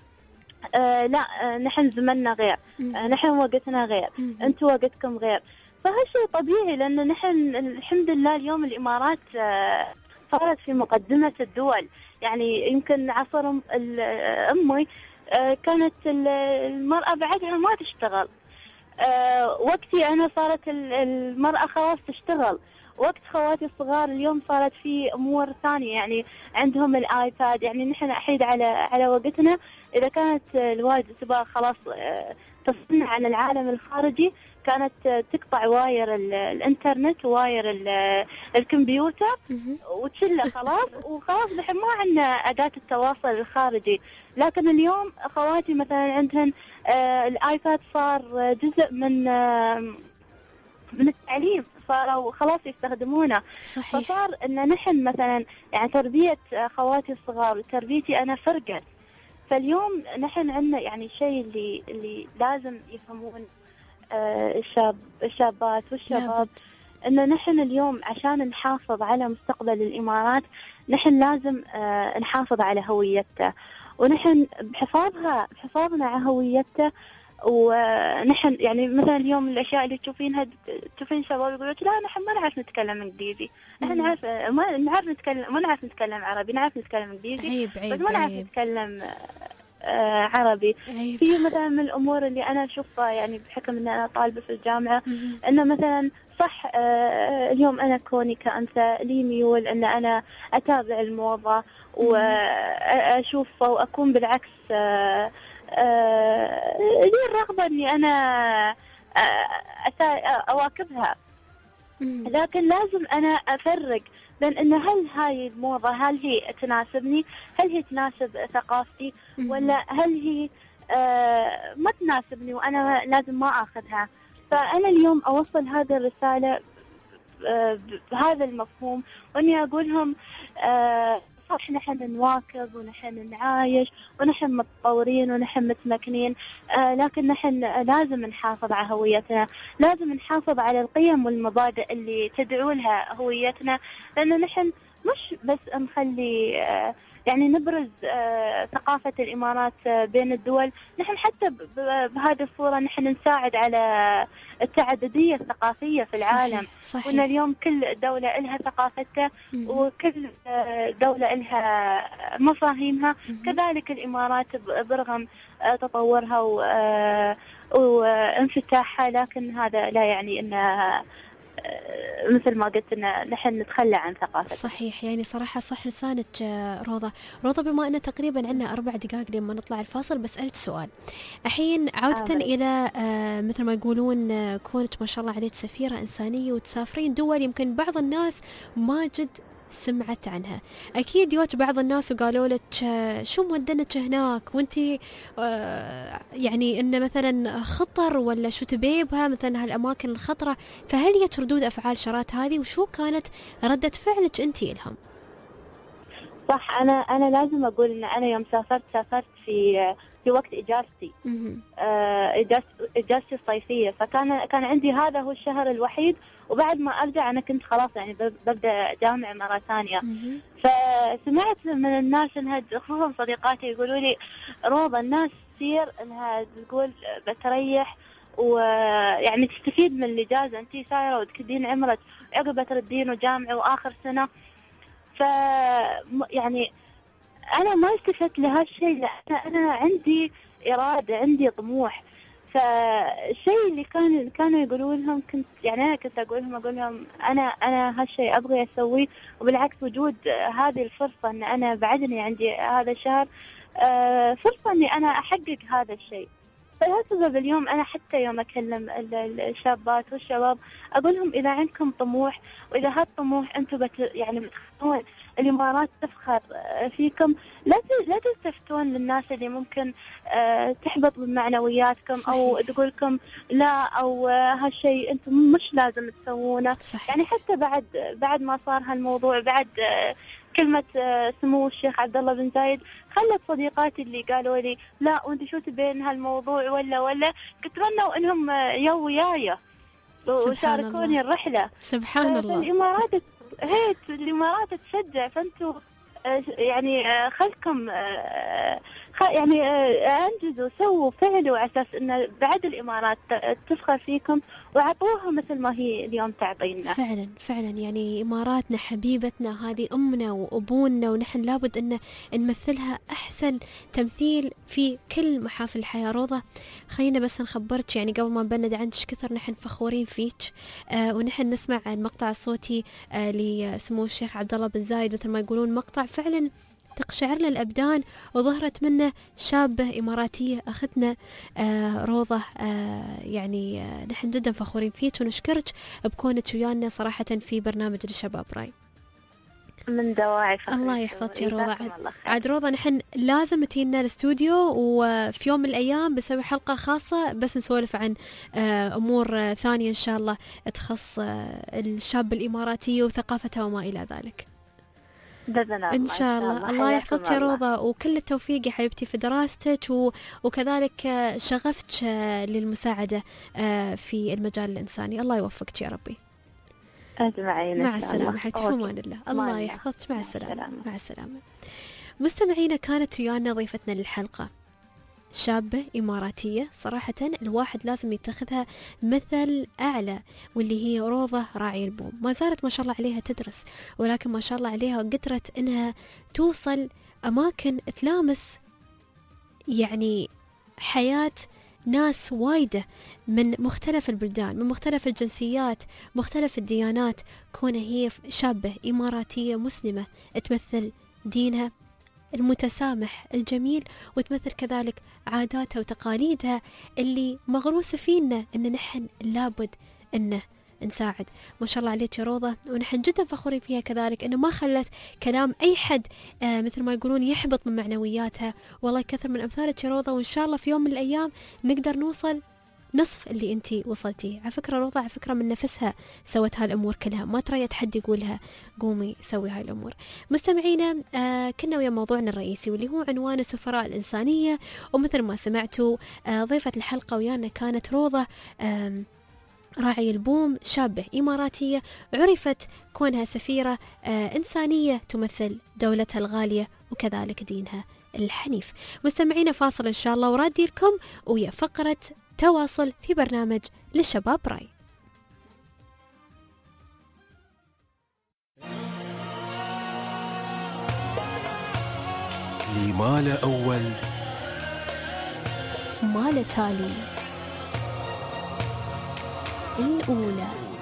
لا نحن زمننا غير، نحن وقتنا غير، انتم وقتكم غير. فهالشيء طبيعي، لأن نحن الحمد لله اليوم الإمارات صارت في مقدمة الدول. يعني يمكن عصر أمي كانت المرأة بعدها ما تشتغل. وقتي أنا صارت المرأة خلاص تشتغل. وقت خواتي الصغار اليوم صارت في أمور ثانية، يعني عندهم الآيباد. يعني نحن أحيد على وقتنا إذا كانت الوالدة تبغى خلاص تصنع عن العالم الخارجي كانت تقطع واير الانترنت وواير الكمبيوتر وتشله خلاص، وخلاص نحن ما عندنا أداة التواصل الخارجي. لكن اليوم خواتي مثلا عندهن الآيباد صار جزء من التعليم، صاروا خلاص يستخدمونه. صحيح. فصار ان نحن مثلا يعني تربية خواتي الصغار وتربيتي انا فرقت. فاليوم نحن عندنا يعني شيء اللي لازم يفهمون الشابات والشباب، ان نحن اليوم عشان نحافظ على مستقبل الامارات نحن لازم نحافظ على هويتها، ونحن بحفاظنا على هويتها. ونحن يعني مثلا اليوم الاشياء اللي تشوفين شباب يقولوا لا نحن ما نعرف نتكلم انجليزي، نحن نعرف ما نعرف نتكلم عربي، نعرف نتكلم انجليزي بس ما نعرف نتكلم عربي. في مثلا من الامور اللي انا اشوفها يعني بحكم ان انا طالبه في الجامعه، انه مثلا صح اليوم انا كوني كأنثى لي ميول ان انا اتابع الموضه واشوف واكون بالعكس لي الرغبة أني أنا أواكبها. لكن لازم أنا أفرق بين أن هل هاي الموضة هل هي تناسبني، هل هي تناسب ثقافتي، ولا هل هي ما تناسبني وأنا لازم ما أخذها. فأنا اليوم أوصل هذه الرسالة بهذا المفهوم، وأني أقولهم صح نحن نواكب ونحن نعايش ونحن متطورين ونحن متمكنين، لكن نحن لازم نحافظ على هويتنا، لازم نحافظ على القيم والمبادئ اللي تدعو لها هويتنا. لأن نحن مش بس نخلي يعني نبرز ثقافة الإمارات بين الدول، نحن حتى بهذه الصورة نحن نساعد على التعددية الثقافية في العالم. صحيح. وإن اليوم كل دولة إلها ثقافتها وكل دولة إلها مفاهيمها، كذلك الإمارات برغم تطورها وانفتاحها، لكن هذا لا يعني أن مثل ما قلت إن نحن نتخلى عن ثقافة. صحيح. يعني صراحة صح لسانك روضة. بما أن تقريبا عندنا 4 دقائق لما نطلع الفاصل، بسألك سؤال الحين عودة إلى مثل ما يقولون كونك ما شاء الله عليك سفيرة إنسانية وتسافرين دول يمكن بعض الناس ما جد سمعت عنها. أكيد يوت بعض الناس وقالوا لك شو مودنك هناك وانتي يعني إن مثلا خطر ولا شو تبيبها مثلا هالأماكن الخطرة. فهل هي ردود أفعال شرات هذه وشو كانت ردة فعلك أنتي لهم؟ صح. أنا لازم أقول إن أنا يوم سافرت في وقت إجازتي، إجازتي الصيفية، كان عندي هذا هو الشهر الوحيد، وبعد ما أرجع أنا كنت خلاص يعني ببدأ جامعة مرة ثانية. فسمعت من الناس إنها خصوصا صديقاتي يقولوا لي روضة الناس تصير إنها تقول بتريح ويعني تستفيد من الإجازة، أنتي سايرة وتكدين عمرك عقب تردين وجامعة وآخر سنة. يعني أنا ما التفت لهالشيء، لأن أنا عندي إرادة، عندي طموح. فالشيء اللي كانوا يقولوا لهم أنا كنت أقول لهم أنا هالشيء أبغى أسويه، وبالعكس وجود هذه الفرصة أن أنا بعدني عندي هذا الشهر فرصة أني أنا أحقق هذا الشيء. فلهالسبب اليوم أنا حتى يوم أكلم الشابات والشباب أقول لهم إذا عندكم طموح، وإذا هالطموح أنتم يعني بتخلون الإمارات تفخر فيكم، لا تلتفتون للناس اللي ممكن تحبط من معنوياتكم أو تقولكم لا أو هالشيء أنتم مش لازم تسوونه. صحيح. يعني حتى بعد ما صار هالموضوع، بعد كلمة سمو الشيخ عبد الله بن زايد خلت صديقاتي اللي قالوا لي لا وانت شو تبين هالموضوع ولا كتمنوا انهم يو وياي وشاركوني الرحلة. سبحان الله. الإمارات تشجع، فانتوا يعني خلكم يعني انجزوا سووا فعلوا على اساس ان بعد الامارات تفخر فيكم وعطوها مثل ما هي اليوم تعطينا. فعلا يعني اماراتنا حبيبتنا، هذه امنا وابونا، ونحن لابد ان نمثلها احسن تمثيل في كل محافل الحياه. روضه خلينا بس نخبرك يعني قبل ما نبند عنك كثر نحن فخورين فيك، ونحن نسمع المقطع الصوتي لسمو الشيخ عبد الله بن زايد، مثل ما يقولون مقطع فعلا تقشعر لنا الأبدان، وظهرت منه شابة إماراتية أختنا روضة. يعني نحن جدا فخورين فيك ونشكرك بكونك ويانا صراحة في برنامج للشباب راي. من دواعي الله يحفظك يا روضة. عاد روضة نحن لازم تينا الاستوديو، وفي يوم من الأيام بسوي حلقة خاصة بس نسولف عن أمور ثانية إن شاء الله تخص الشاب الإماراتية وثقافتها وما إلى ذلك إن شاء الله. الله يحفظك يا روضة، وكل التوفيق يا حبيبتي في دراستك وكذلك شغفتك للمساعدة في المجال الإنساني. الله يوفقك يا ربي. أجمعين. مع السلامة حبيبتي، في أمان الله. الله يحفظك. مع السلامة. مع السلامة. مستمعينا، كانت ويانا ضيفتنا للحلقة شابة إماراتية صراحة الواحد لازم يتخذها مثل أعلى، واللي هي روضة راعي البوم. ما زالت ما شاء الله عليها تدرس، ولكن ما شاء الله عليها قدرت إنها توصل أماكن تلامس يعني حياة ناس وايدة من مختلف البلدان، من مختلف الجنسيات، مختلف الديانات، كونها هي شابة إماراتية مسلمة تمثل دينها المتسامح الجميل، وتمثل كذلك عاداتها وتقاليدها اللي مغروسة فينا إن نحن لابد إنه نساعد. ما شاء الله عليك يا روضة، ونحن جدا فخورين فيها كذلك إنه ما خلت كلام أي حد مثل ما يقولون يحبط من معنوياتها. والله يكثر من أمثالك يا روضة، وإن شاء الله في يوم من الأيام نقدر نوصل نصف اللي انتي وصلتيه. على فكرة روضة على فكرة من نفسها سوت هالأمور كلها، ما تريت حد يقولها قومي سوي هاي الأمور. مستمعينا، كنا ويا موضوعنا الرئيسي واللي هو عنوان السفراء الإنسانية، ومثل ما سمعتوا ضيفة الحلقة ويانا كانت روضة راعي البوم، شابة إماراتية عرفت كونها سفيرة إنسانية تمثل دولتها الغالية وكذلك دينها الحنيف. مستمعينا، فاصل إن شاء الله ورادي لكم ويا فقرة تواصل في برنامج للشباب راي. ما له أول ما له تالي، الأولى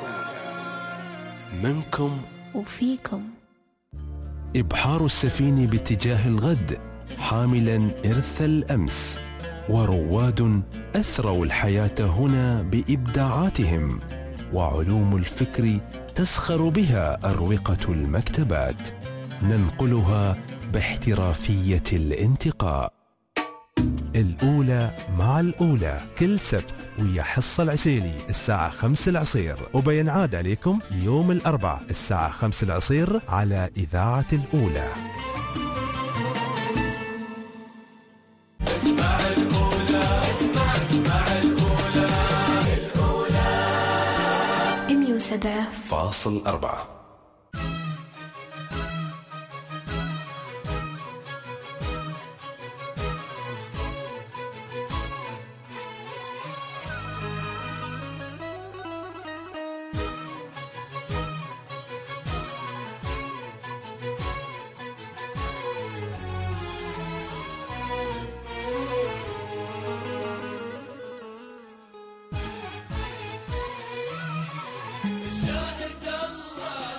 منكم وفيكم. إبحار السفينة باتجاه الغد حاملا إرث الأمس، ورواد أثروا الحياة هنا بإبداعاتهم، وعلوم الفكر تسخر بها أروقة المكتبات، ننقلها باحترافية الانتقاء. الأولى مع الأولى كل سبت ويا حصة العسيلي الساعة 5 العصير، وبينعاد عليكم يوم الأربع الساعة 5 العصير على إذاعة الأولى. اسمع الأولى، اسمع الأولى، الأولى 107.4. شاهد الله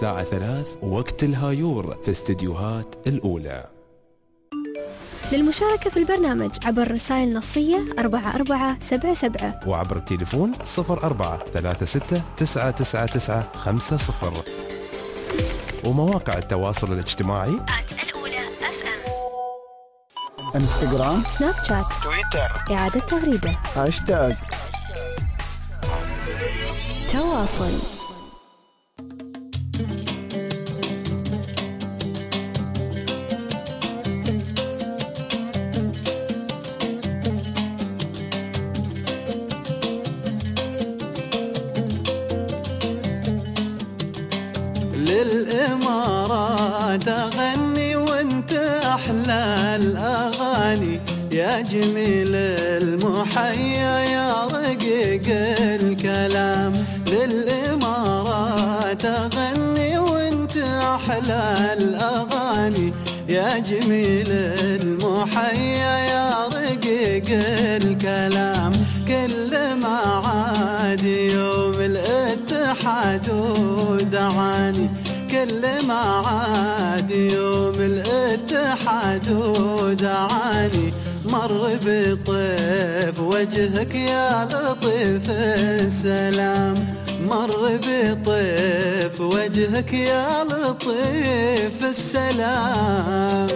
الساعة 3 وقت الهايور في استديوهات الأولى. للمشاركة في البرنامج عبر رسائل نصية 4477 وعبر التليفون 0436999950 ومواقع التواصل الاجتماعي الأولى FM، انستغرام، سناب شات، تويتر، إعادة تغريدة، هاشتاج تواصل. للإمارات أغني وانت أحلى الأغاني، يا جميل المحيا يا رقيق الكلام. للإمارات أغني وانت أحلى الأغاني، يا جميل المحيا يا رقيق الكلام. كل ما عاد يوم الاتحاد ودعاني، كل ما عاد يوم الاتحاد ودعاني. مر بطيف وجهك يا لطيف السلام، مر بطيف وجهك يا لطيف السلام.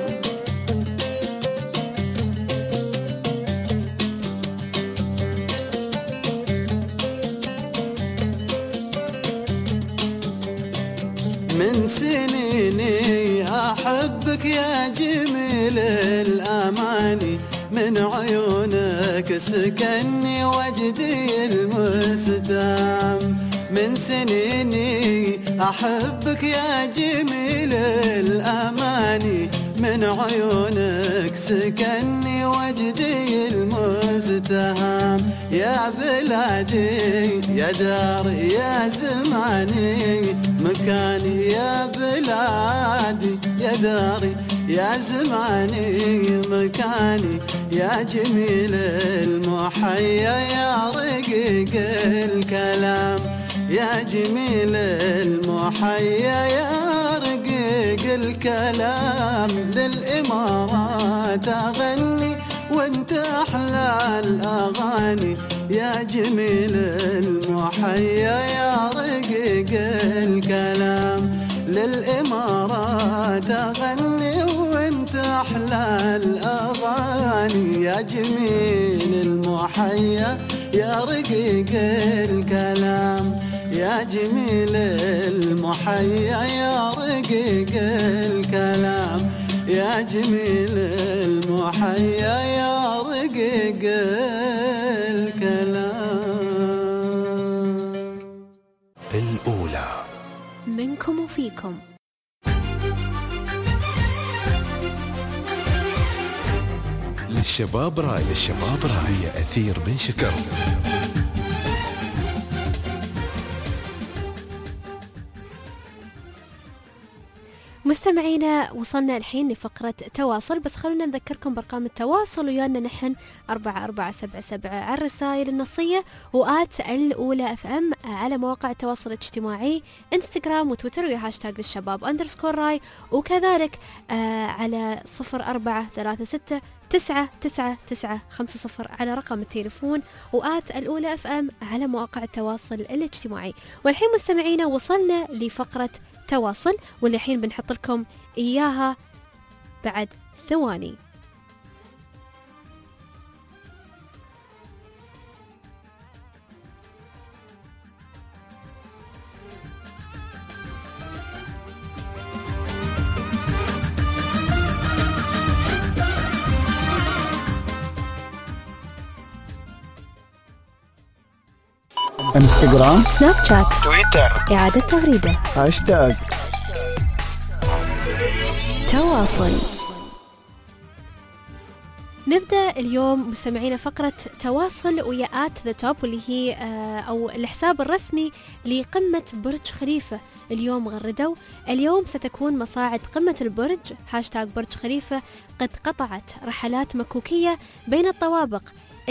من سنيني أحبك يا جميل الأماني، من عيونك سكني وجدي المستام. من سنيني أحبك يا جميل الأماني، من عيونك سكني وجدي المستهام. يا بلادي يا داري يا زماني مكاني، يا بلادي يا داري يا زماني مكاني. يا جميل المحيا يا رقيق الكلام، يا جميل المحيا يا رقيق الكلام. للإمارات أغني وانت أحلى الأغاني، يا جميل المحيا يا رقيق الكلام. للإمارات أغني وانت أحلى الأغاني، يا جميل المحيا يا رقيق الكلام. يا جميل المحيا يا رقيق الكلام، يا جميل المحيا يا رقيق الكلام. الأولى منكم وفيكم. للشباب راي، للشباب راي أثير بن شكر. مستمعينا وصلنا الحين لفقرة تواصل، بس خلونا نذكركم بأرقام التواصل ويانا نحن 4477 على الرسائل النصية، وآت الأولى FM على مواقع التواصل الاجتماعي انستغرام وتويتر ويا هاشتاج للشباب _راي، وكذلك على 0436999950 على رقم التليفون، وآت الأولى FM على مواقع التواصل الاجتماعي. والحين مستمعينا وصلنا لفقرة تواصل، واللي الحين بنحط لكم إياها بعد ثواني. انستغرام، سناب شات، تويتر، إعادة تغريدة، هاشتاج تواصل. نبدأ اليوم مستمعينا فقرة تواصل ويا آت ذا توب، واللي هي أو الحساب الرسمي لقمة برج خليفة. اليوم غردوا اليوم ستكون مصاعد قمة البرج هاشتاج برج خليفة قد قطعت رحلات مكوكية بين الطوابق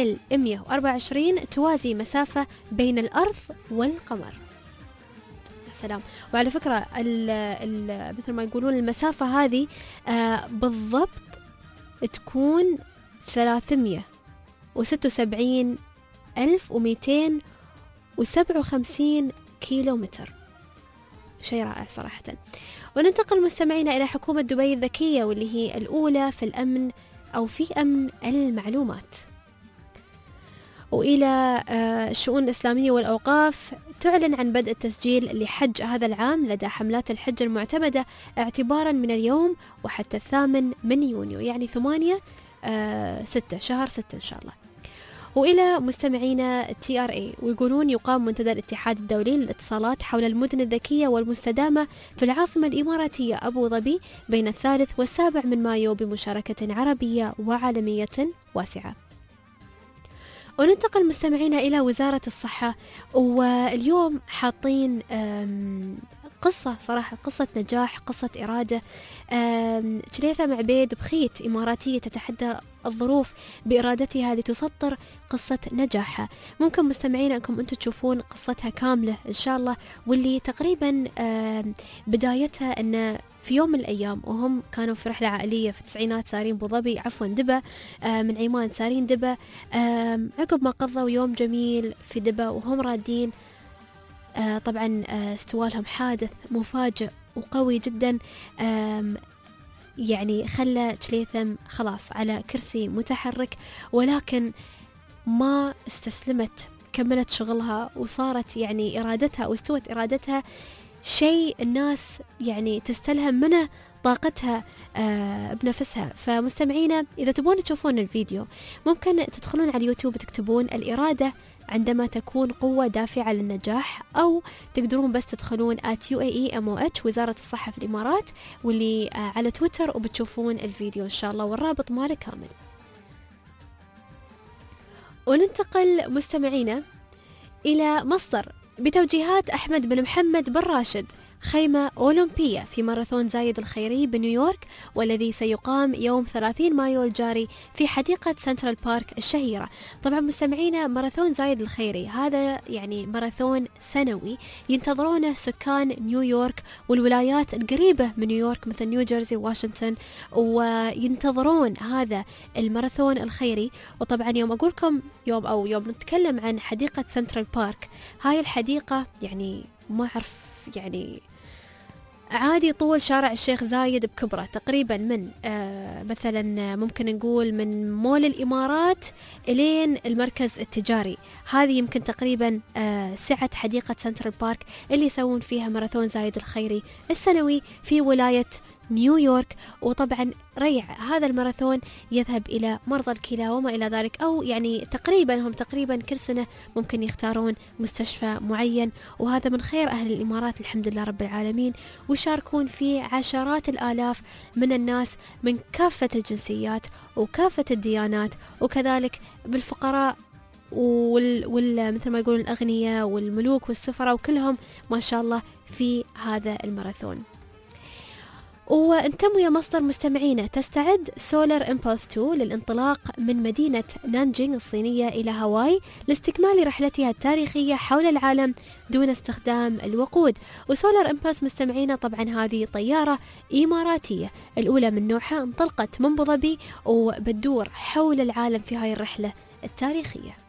124 توازي مسافة بين الأرض والقمر. سلام. وعلى فكرة مثل ما يقولون المسافة هذه بالضبط تكون 376,257 كيلومتر. شيء رائع صراحة. وننتقل مستمعينا إلى حكومة دبي الذكية، واللي هي الأولى في الأمن أو في أمن المعلومات. وإلى الشؤون الإسلامية والأوقاف، تعلن عن بدء التسجيل لحج هذا العام لدى حملات الحج المعتمدة اعتبارا من اليوم وحتى 8 من يونيو، يعني 8/6 شهر 6 إن شاء الله. وإلى مستمعينا TRA، ويقولون يقام منتدى الاتحاد الدولي للاتصالات حول المدن الذكية والمستدامة في العاصمة الإماراتية أبو ظبي بين 3 و7 من مايو بمشاركة عربية وعالمية واسعة. وننتقل مستمعينا إلى وزارة الصحة، واليوم حاطين قصة صراحة، قصة نجاح، قصة إرادة. شليثم عبيد بخيت إماراتية تتحدى الظروف بإرادتها لتسطر قصة نجاحها. ممكن مستمعين أنكم أنتم تشوفون قصتها كاملة إن شاء الله، واللي تقريبا بدايتها أن في يوم من الأيام وهم كانوا في رحلة عائلية في التسعينات سارين بوظبي، عفوا دبا، من عمان سارين دبا. عقب ما قضوا يوم جميل في دبا وهم رادين، طبعا استوالهم حادث مفاجئ وقوي جدا، يعني خلى شليثم خلاص على كرسي متحرك، ولكن ما استسلمت، كملت شغلها وصارت يعني إرادتها واستوت إرادتها شيء الناس يعني تستلهم منه طاقتها بنفسها. فمستمعينا إذا تبون تشوفون الفيديو ممكن تدخلون على اليوتيوب تكتبون الإرادة عندما تكون قوة دافعة للنجاح، أو تقدرون بس تدخلون @UAEMOH وزارة الصحة في الإمارات، واللي على تويتر وبتشوفون الفيديو إن شاء الله والرابط ماله كامل. وننتقل مستمعينا إلى مصدر بتوجيهات أحمد بن محمد بن راشد خيمة أولمبية في ماراثون زايد الخيري بنيويورك، والذي سيقام يوم 30 مايو الجاري في حديقة سنترال بارك الشهيرة. طبعا مستمعينا ماراثون زايد الخيري هذا يعني ماراثون سنوي ينتظرونه سكان نيويورك والولايات القريبة من نيويورك مثل نيوجيرسي وواشنطن، وينتظرون هذا الماراثون الخيري. وطبعا يوم أقولكم يوم نتكلم عن حديقة سنترال بارك، هاي الحديقة يعني ما أعرف يعني عادي طول شارع الشيخ زايد بكبره تقريبا من مثلا ممكن نقول من مول الإمارات إلين المركز التجاري. هذه يمكن تقريبا سعة حديقة سنترال بارك اللي يسوون فيها ماراثون زايد الخيري السنوي في ولاية نيويورك. وطبعا ريع هذا الماراثون يذهب إلى مرضى الكلى وما إلى ذلك، أو يعني هم تقريبا كل سنة ممكن يختارون مستشفى معين، وهذا من خير أهل الإمارات الحمد لله رب العالمين، ويشاركون فيه عشرات الآلاف من الناس من كافة الجنسيات وكافة الديانات، وكذلك بالفقراء مثل ما يقولون الأغنياء والملوك والسفراء، وكلهم ما شاء الله في هذا الماراثون. وانتموا يا مصدر مستمعينا، تستعد سولار إمبولس 2 للانطلاق من مدينة نانجينغ الصينية إلى هاواي لاستكمال رحلتها التاريخية حول العالم دون استخدام الوقود. وسولار إمبولس مستمعينا طبعا هذه طيارة إماراتية الأولى من نوعها، انطلقت من أبوظبي وبتدور حول العالم في هاي الرحلة التاريخية.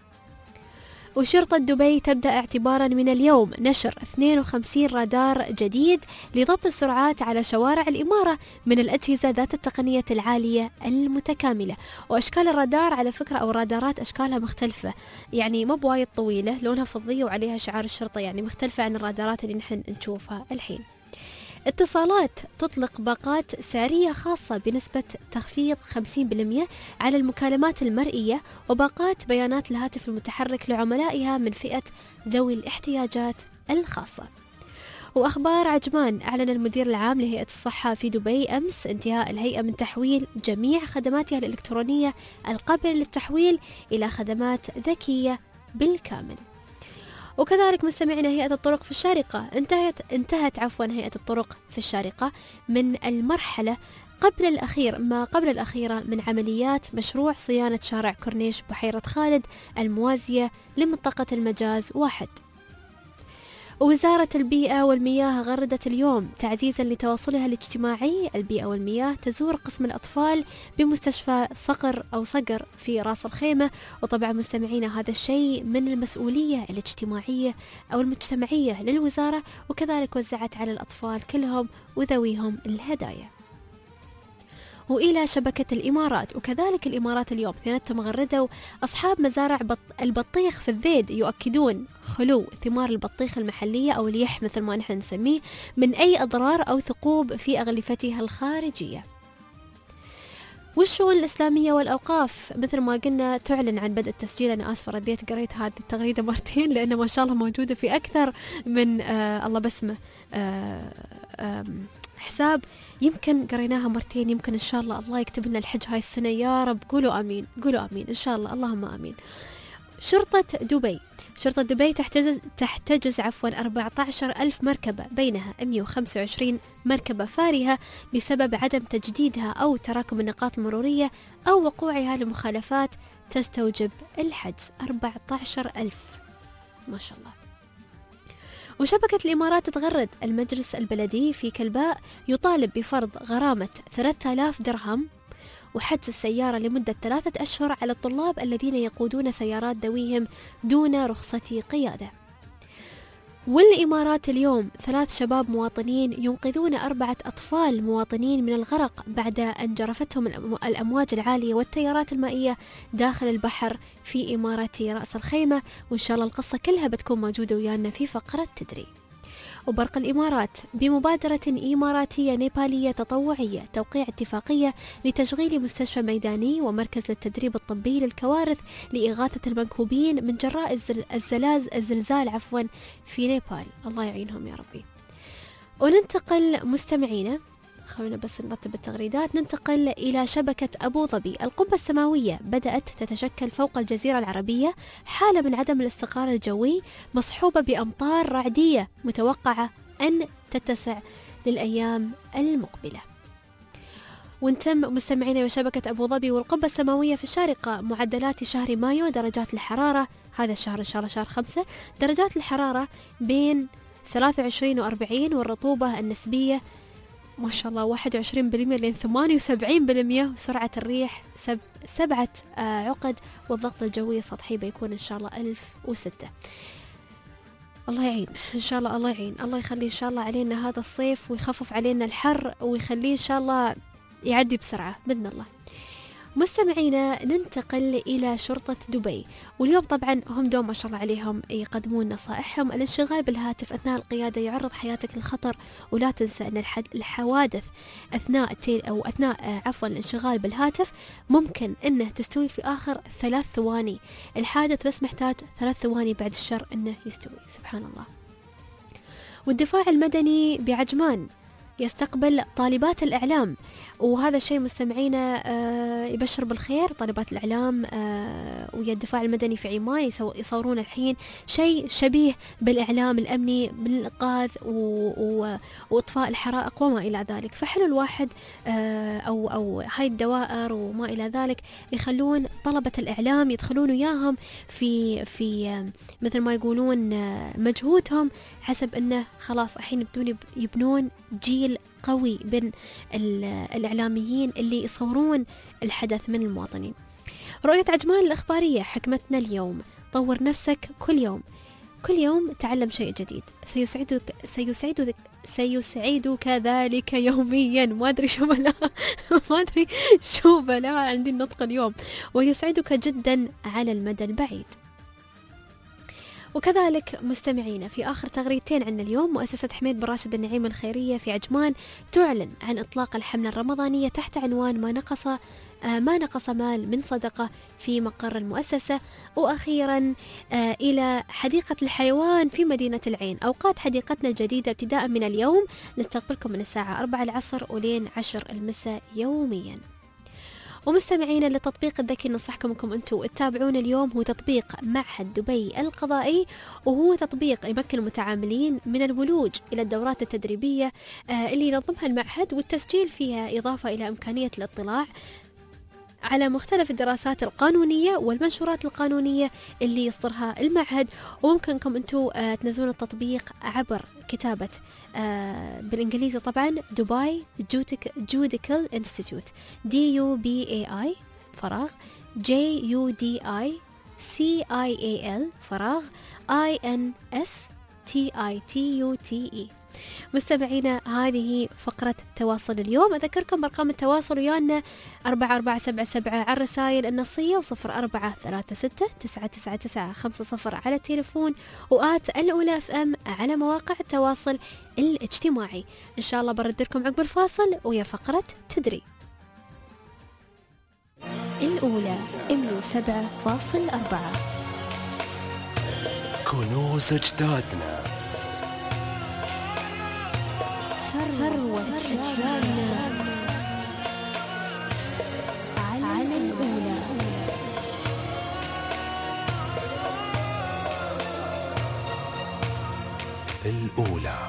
وشرطة دبي تبدأ اعتبارا من اليوم نشر 52 رادار جديد لضبط السرعات على شوارع الإمارة من الأجهزة ذات التقنية العالية المتكاملة. وأشكال الرادار على فكرة أو رادارات أشكالها مختلفة، يعني مو بوايد طويلة، لونها فضية وعليها شعار الشرطة، يعني مختلفة عن الرادارات اللي نحن نشوفها الحين. اتصالات تطلق باقات سعرية خاصة بنسبة تخفيض 50% على المكالمات المرئية وباقات بيانات الهاتف المتحرك لعملائها من فئة ذوي الاحتياجات الخاصة. وأخبار عجمان، أعلن المدير العام لهيئة الصحة في دبي أمس انتهاء الهيئة من تحويل جميع خدماتها الإلكترونية القابلة للتحويل إلى خدمات ذكية بالكامل. وكذلك مستمعينا هيئة الطرق في الشارقة انتهت هيئة الطرق في الشارقة من المرحلة ما قبل الأخيرة من عمليات مشروع صيانة شارع كورنيش بحيرة خالد الموازية لمنطقة المجاز 1. ووزارة البيئة والمياه غردت اليوم تعزيزا لتواصلها الاجتماعي. البيئة والمياه تزور قسم الأطفال بمستشفى صقر في راس الخيمة. وطبعا مستمعينا هذا الشيء من المسؤولية الاجتماعية أو المجتمعية للوزارة، وكذلك وزعت على الأطفال كلهم وذويهم الهدايا. وإلى شبكة الإمارات، وكذلك الإمارات اليوم ثنتهم غردوا أصحاب مزارع البطيخ في الذيد يؤكدون خلو ثمار البطيخ المحلية أو اليح مثل ما نحن نسميه من أي أضرار أو ثقوب في أغلفتها الخارجية. والشؤون الإسلامية والأوقاف مثل ما قلنا تعلن عن بدء التسجيل. أنا آسفة رديت قريت هذه التغريدة مرتين لأنه ما شاء الله موجودة في أكثر من الله بسمه حساب، يمكن قريناها مرتين، يمكن إن شاء الله يكتب لنا الحج هاي السنة يا رب. قولوا آمين، قولوا آمين إن شاء الله، اللهم آمين. شرطة دبي تحتجز 14,000 مركبة، بينها 125 مركبة فارهة بسبب عدم تجديدها أو تراكم النقاط المرورية أو وقوعها لمخالفات تستوجب الحجز. 14,000 ما شاء الله. وشبكة الإمارات تغرد المجلس البلدي في كلباء يطالب بفرض غرامة 3000 درهم وحجز السيارة لمدة 3 أشهر على الطلاب الذين يقودون سيارات ذويهم دون رخصة قيادة. والإمارات اليوم 3 شباب مواطنين ينقذون 4 أطفال مواطنين من الغرق بعد أن جرفتهم الأمواج العالية والتيارات المائية داخل البحر في إمارة رأس الخيمة. وإن شاء الله القصة كلها بتكون موجودة ويانا في فقرة تدري. وبرق الإمارات بمبادرة إماراتية نيبالية تطوعية توقيع اتفاقية لتشغيل مستشفى ميداني ومركز للتدريب الطبي للكوارث لإغاثة المنكوبين من جراء الزلزال في نيبال. الله يعينهم يا ربي. وننتقل مستمعينا، خلونا بس نرتب التغريدات. ننتقل إلى شبكة أبو ظبي. القبة السماوية بدأت تتشكل فوق الجزيرة العربية حالة من عدم الاستقرار الجوي مصحوبة بأمطار رعدية متوقعة أن تتسع للأيام المقبلة. ونتم مستمعينا وشبكة أبو ظبي والقبة السماوية في الشارقة معدلات شهر مايو. درجات الحرارة هذا الشهر إن شاء الله شهر 5 درجات الحرارة بين 23 و40، والرطوبة النسبية ما شاء الله 21% لين 78%، وسرعة الريح 7 عقد، والضغط الجوي السطحي بيكون إن شاء الله 1006. الله يعين إن شاء الله، الله يعين، الله يخلي إن شاء الله علينا هذا الصيف ويخفف علينا الحر ويخليه إن شاء الله يعدي بسرعة بإذن الله. مستمعينا ننتقل إلى شرطة دبي، واليوم طبعا هم دوم ما شاء الله عليهم يقدمون نصائحهم. الانشغال بالهاتف أثناء القيادة يعرض حياتك للخطر، ولا تنسى أن الحوادث أثناء الانشغال بالهاتف ممكن أنه تستوي في آخر 3 ثواني. الحادث بس محتاج 3 ثواني بعد الشر أنه يستوي، سبحان الله. والدفاع المدني بعجمان يستقبل طالبات الإعلام، وهذا الشيء مستمعينا يبشر بالخير. طالبات الإعلام ويا الدفاع المدني في عمان يصورون الحين شيء شبيه بالإعلام الأمني بالإنقاذ وإطفاء الحرائق وما إلى ذلك. فحلو الواحد أو هاي الدوائر وما إلى ذلك يخلون طلبة الإعلام يدخلون وياهم في مثل ما يقولون مجهودهم، حسب أنه خلاص الحين يبنون جيل قوي بين الإعلاميين اللي يصورون الحدث من المواطنين. رؤية عجمان الإخبارية حكمتنا اليوم: طور نفسك كل يوم تعلم شيء جديد، سيسعدك ذلك يوميا. ما أدري شو بلا عندي النطق اليوم. ويسعدك جدا على المدى البعيد. وكذلك مستمعينا في آخر تغريدتين عنا اليوم، مؤسسة حميد بن راشد النعيم الخيرية في عجمان تعلن عن إطلاق الحملة الرمضانية تحت عنوان ما نقص مال من صدقة في مقر المؤسسة. وأخيرا إلى حديقة الحيوان في مدينة العين. أوقات حديقتنا الجديدة ابتداء من اليوم نستقبلكم من الساعة 4 العصر ولين 10 المساء يوميا. ومستمعينا للتطبيق الذكي ننصحكم انكم انتم تتابعون اليوم، هو تطبيق معهد دبي القضائي، وهو تطبيق يمكن المتعاملين من الولوج الى الدورات التدريبية اللي ينظمها المعهد والتسجيل فيها، إضافة الى امكانية الاطلاع على مختلف الدراسات القانونية والمنشورات القانونية اللي يصدرها المعهد. وممكنكم أنتم تنزلون التطبيق عبر كتابة بالإنجليزي طبعا دبي جوديكال انستيتيوت DUBAI فراغ JUDICIAL فراغ INSTITUTE. مستمعينا هذه فقرة تواصل اليوم. أذكركم بأرقام التواصل ويانا 4477 على الرسائل النصية و0436999950 على التليفون وآت الأولى FM على مواقع التواصل الاجتماعي. إن شاء الله برد لكم عقب الفاصل ويا فقرة تدري. الأولى 107.4 كنوز أجدادنا، ثروة أجيالنا على الأولى. الأولى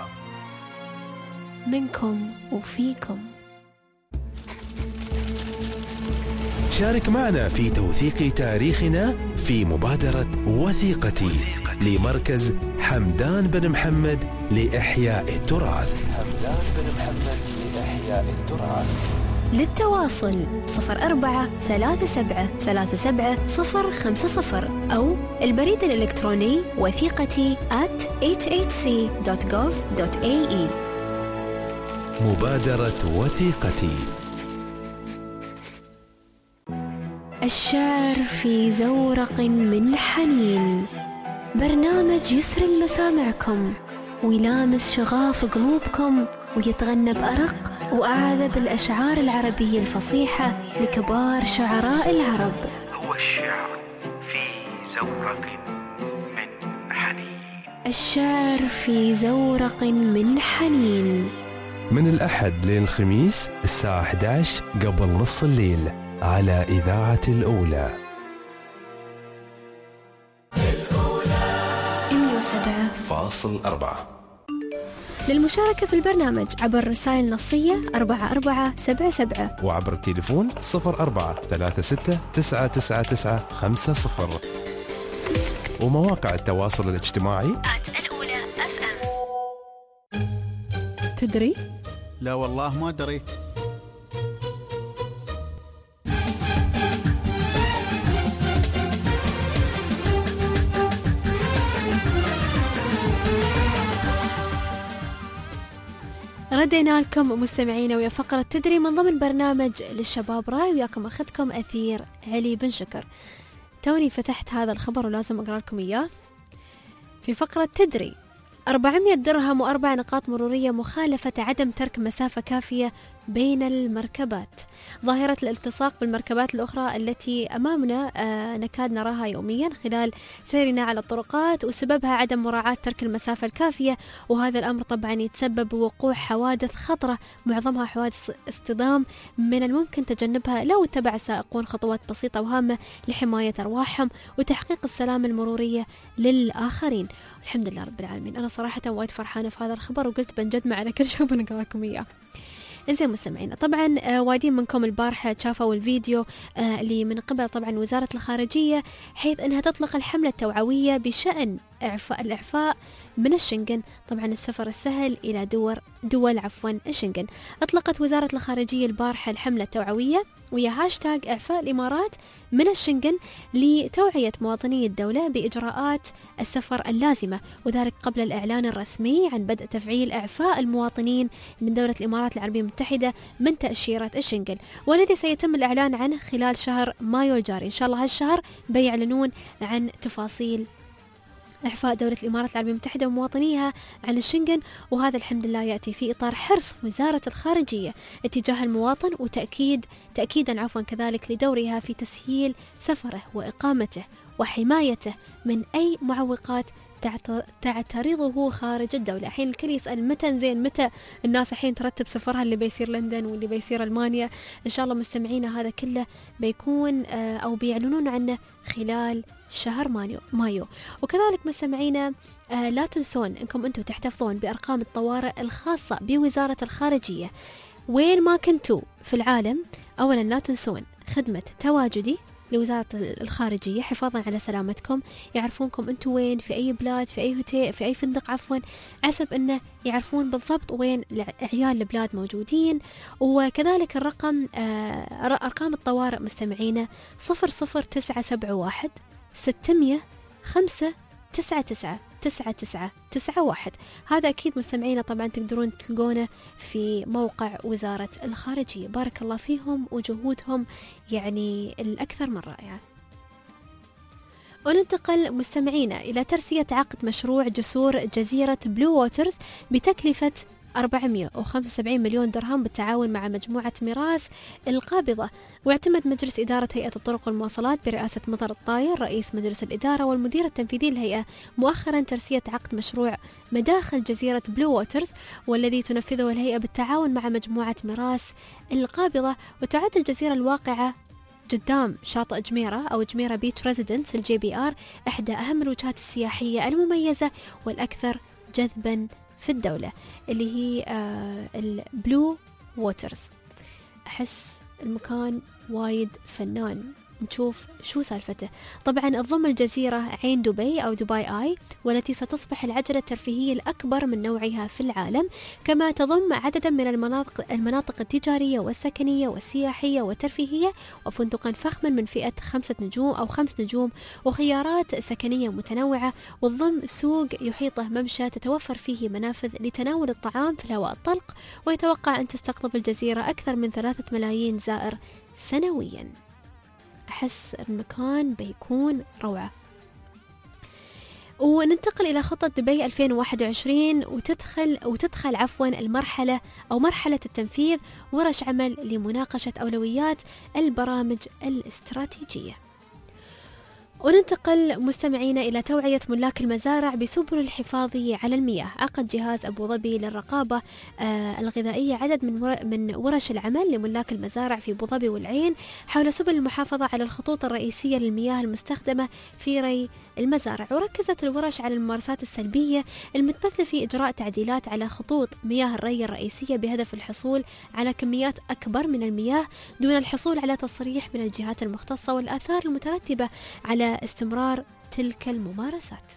منكم وفيكم. شارك معنا في توثيق تاريخنا في مبادرة وثيقتي لمركز حمدان بن محمد لإحياء التراث. للتواصل 043737 أو البريد الإلكتروني وثيقتي @hhc.gov.ae. مبادرة وثيقتي. الشعر في زورق من حنين، برنامج يسري المسامعكم ويلامس شغاف قلوبكم ويتغنى بأرق وأعذب الأشعار العربية الفصيحة لكبار شعراء العرب. هو الشعر في زورق من حنين. الشعر في زورق من حنين، من الأحد للخميس الساعة 11 قبل نص الليل على إذاعة الأولى. 107.4. للمشاركة في البرنامج عبر الرسائل النصية 4477 وعبر التليفون 0436999950 ومواقع التواصل الاجتماعي الأولى FM. تدري؟ لا والله ما دريت. ردينا لكم مستمعينا ويا فقرة تدري من ضمن برنامج للشباب راي، وياكم أخذكم أثير علي بن شكر. توني فتحت هذا الخبر ولازم أقرأ لكم إياه. في فقرة تدري 400 درهم و4 نقاط مرورية مخالفة عدم ترك مسافة كافية بين المركبات. ظاهرة الالتصاق بالمركبات الأخرى التي أمامنا نكاد نراها يوميا خلال سيرنا على الطرقات، وسببها عدم مراعاة ترك المسافة الكافية، وهذا الأمر طبعا يتسبب بوقوع حوادث خطرة معظمها حوادث اصطدام من الممكن تجنبها لو اتبع السائقون خطوات بسيطة وهامة لحماية أرواحهم وتحقيق السلامة المرورية للآخرين. الحمد لله رب العالمين. أنا صراحة وايد فرحانة في هذا الخبر وقلت بنجدمع على كل شيء وبنقرأ لكم إياه. انزين مستمعينا، طبعا وايدين منكم البارحة شافوا الفيديو اللي من قبل طبعا وزارة الخارجية، حيث انها تطلق الحملة التوعوية بشأن الإعفاء من الشنغن، طبعا السفر السهل إلى دول الشنغن. أطلقت وزارة الخارجية البارحة الحملة التوعوية وهي هاشتاج إعفاء الإمارات من الشنغن لتوعية مواطني الدولة بإجراءات السفر اللازمة، وذلك قبل الإعلان الرسمي عن بدء تفعيل إعفاء المواطنين من دولة الإمارات العربية المتحدة من تأشيرة الشنغن، والذي سيتم الإعلان عنه خلال شهر مايو الجاري. إن شاء الله هالشهر بيعلنون عن تفاصيل إعفاء دولة الإمارات العربية المتحدة ومواطنيها عن الشنغن، وهذا الحمد لله يأتي في إطار حرص وزارة الخارجية اتجاه المواطن تأكيدا كذلك لدورها في تسهيل سفره وإقامته وحمايته من أي معوقات تعترضه خارج الدولة. الحين الكل يسأل متى الناس الحين ترتب سفرها اللي بيصير لندن واللي بيصير ألمانيا. إن شاء الله مستمعينا هذا كله بيكون أو بيعلنون عنه خلال شهر مايو. وكذلك مستمعينا لا تنسون انكم انتم تحتفظون بأرقام الطوارئ الخاصة بوزارة الخارجية وين ما كنتوا في العالم. اولا لا تنسون خدمة تواجدي لوزارة الخارجية حفاظا على سلامتكم، يعرفونكم أنتوا وين، في أي بلاد، في أي هوتيل، في أي فندق عفوا، حسب أنه يعرفون بالضبط وين عيال البلاد موجودين. وكذلك الرقم أرقام الطوارئ مستمعينا 00971 600 5 99 9991. هذا أكيد مستمعينا طبعا تقدرون تلقونه في موقع وزارة الخارجية. بارك الله فيهم وجهودهم يعني الأكثر من رائعة. وننتقل مستمعينا إلى ترسية عقد مشروع جسور جزيرة بلو ووترز بتكلفة 475 مليون درهم بالتعاون مع مجموعة ميراث القابضة. واعتمد مجلس إدارة هيئة الطرق والمواصلات برئاسة مطر الطاير رئيس مجلس الإدارة والمدير التنفيذي للهيئة مؤخرا ترسية عقد مشروع مداخل جزيرة بلو ووترز، والذي تنفذه الهيئة بالتعاون مع مجموعة ميراث القابضة. وتعد الجزيرة الواقعة قدام شاطئ جميرة أو جميرة بيتش ريزيدنس الJBR إحدى أهم الوجهات السياحية المميزة والأكثر جذبا في الدولة، اللي هي البلو ووترز. أحس المكان وايد فنان، نشوف شو سالفته. طبعا تضم الجزيرة عين دبي أو دبي آي، والتي ستصبح العجلة الترفيهية الأكبر من نوعها في العالم، كما تضم عددا من المناطق التجارية والسكنية والسياحية والترفيهية، وفندقا فخما من فئة 5 نجوم أو 5 نجوم، وخيارات سكنية متنوعة، وتضم سوق يحيطه ممشى تتوفر فيه منافذ لتناول الطعام في الهواء الطلق. ويتوقع أن تستقطب الجزيرة أكثر من 3 ملايين زائر سنويا. أحس المكان بيكون روعة. وننتقل إلى خطة دبي 2021 وتدخل مرحلة التنفيذ ورش عمل لمناقشة أولويات البرامج الاستراتيجية. وننتقل مستمعين إلى توعية ملاك المزارع بسبل الحفاظ على المياه. عقد جهاز أبو ظبي للرقابة الغذائية عدد من ورش العمل لملاك المزارع في أبو ظبي والعين حول سبل المحافظة على الخطوط الرئيسية للمياه المستخدمة في ري المزارع. وركزت الورش على الممارسات السلبية المتمثلة في إجراء تعديلات على خطوط مياه الري الرئيسية بهدف الحصول على كميات أكبر من المياه دون الحصول على تصريح من الجهات المختصة، والآثار المترتبة على استمرار تلك الممارسات.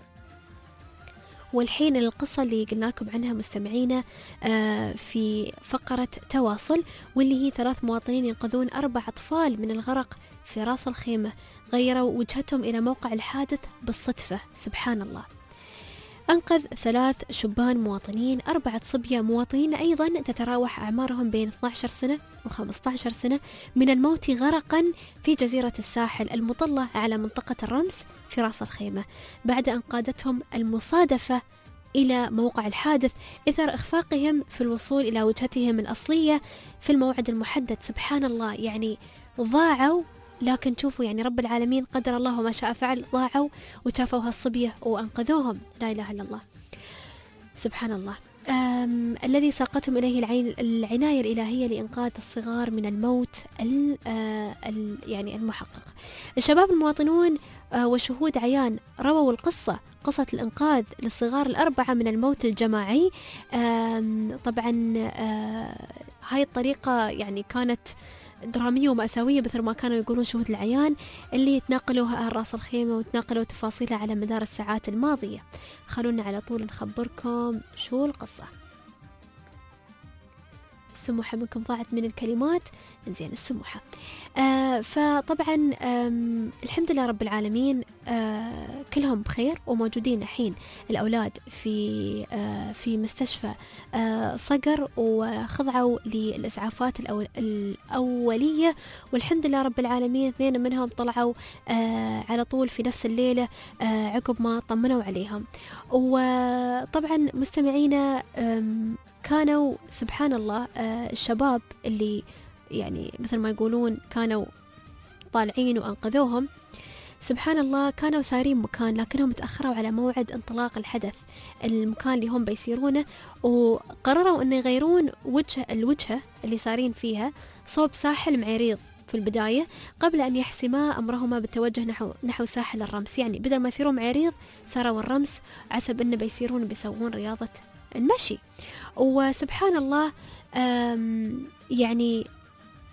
والحين القصة اللي قلنا لكم عنها مستمعينا في فقرة تواصل، واللي هي 3 مواطنين ينقذون 4 أطفال من الغرق في راس الخيمة، غيروا وجهتهم إلى موقع الحادث بالصدفة. سبحان الله. أنقذ 3 شبان مواطنين، 4 صبية مواطنين أيضا تتراوح أعمارهم بين 12 سنة و15 سنة من الموت غرقا في جزيرة الساحل المطلة على منطقة الرمس في راس الخيمة، بعد أن قادتهم المصادفة إلى موقع الحادث إثر إخفاقهم في الوصول إلى وجهتهم الأصلية في الموعد المحدد. سبحان الله، يعني ضاعوا، لكن شوفوا يعني رب العالمين قدر الله وما شاء فعل، ضاعوا وشافوا هالصبية وأنقذوهم. لا إله إلا الله، سبحان الله. الذي ساقتهم إليه العناية الإلهية لإنقاذ الصغار من الموت يعني المحقق. الشباب المواطنون وشهود عيان رووا قصة الإنقاذ للصغار ال4 من الموت الجماعي. طبعا هاي الطريقة يعني كانت درامية ومأساوية مثل ما كانوا يقولون شهود العيان اللي تناقلوها أهل راس الخيمة وتناقلوا تفاصيلها على مدار الساعات الماضية. خلونا على طول نخبركم شو القصة. السموحة منكم ضاعت من الكلمات. إنزين السموحة فطبعا الحمد لله رب العالمين كلهم بخير وموجودين الحين الأولاد في مستشفى صقر وخضعوا للإسعافات الأولية، والحمد لله رب العالمين 2 منهم طلعوا على طول في نفس الليلة عقب ما طمنوا عليهم. وطبعا مستمعينا كانوا سبحان الله الشباب اللي يعني مثل ما يقولون كانوا طالعين وأنقذوهم، سبحان الله كانوا سارين مكان لكنهم تأخروا على موعد انطلاق الحدث، المكان اللي هم بيسيرونه، وقرروا أن يغيرون الوجهة اللي سارين فيها صوب ساحل معريض في البداية قبل أن يحسما أمرهما بالتوجه نحو ساحل الرمس. يعني بدل ما يسيرون معريض ساروا الرمس عسب أنه بيسوون رياضة المشي. وسبحان الله يعني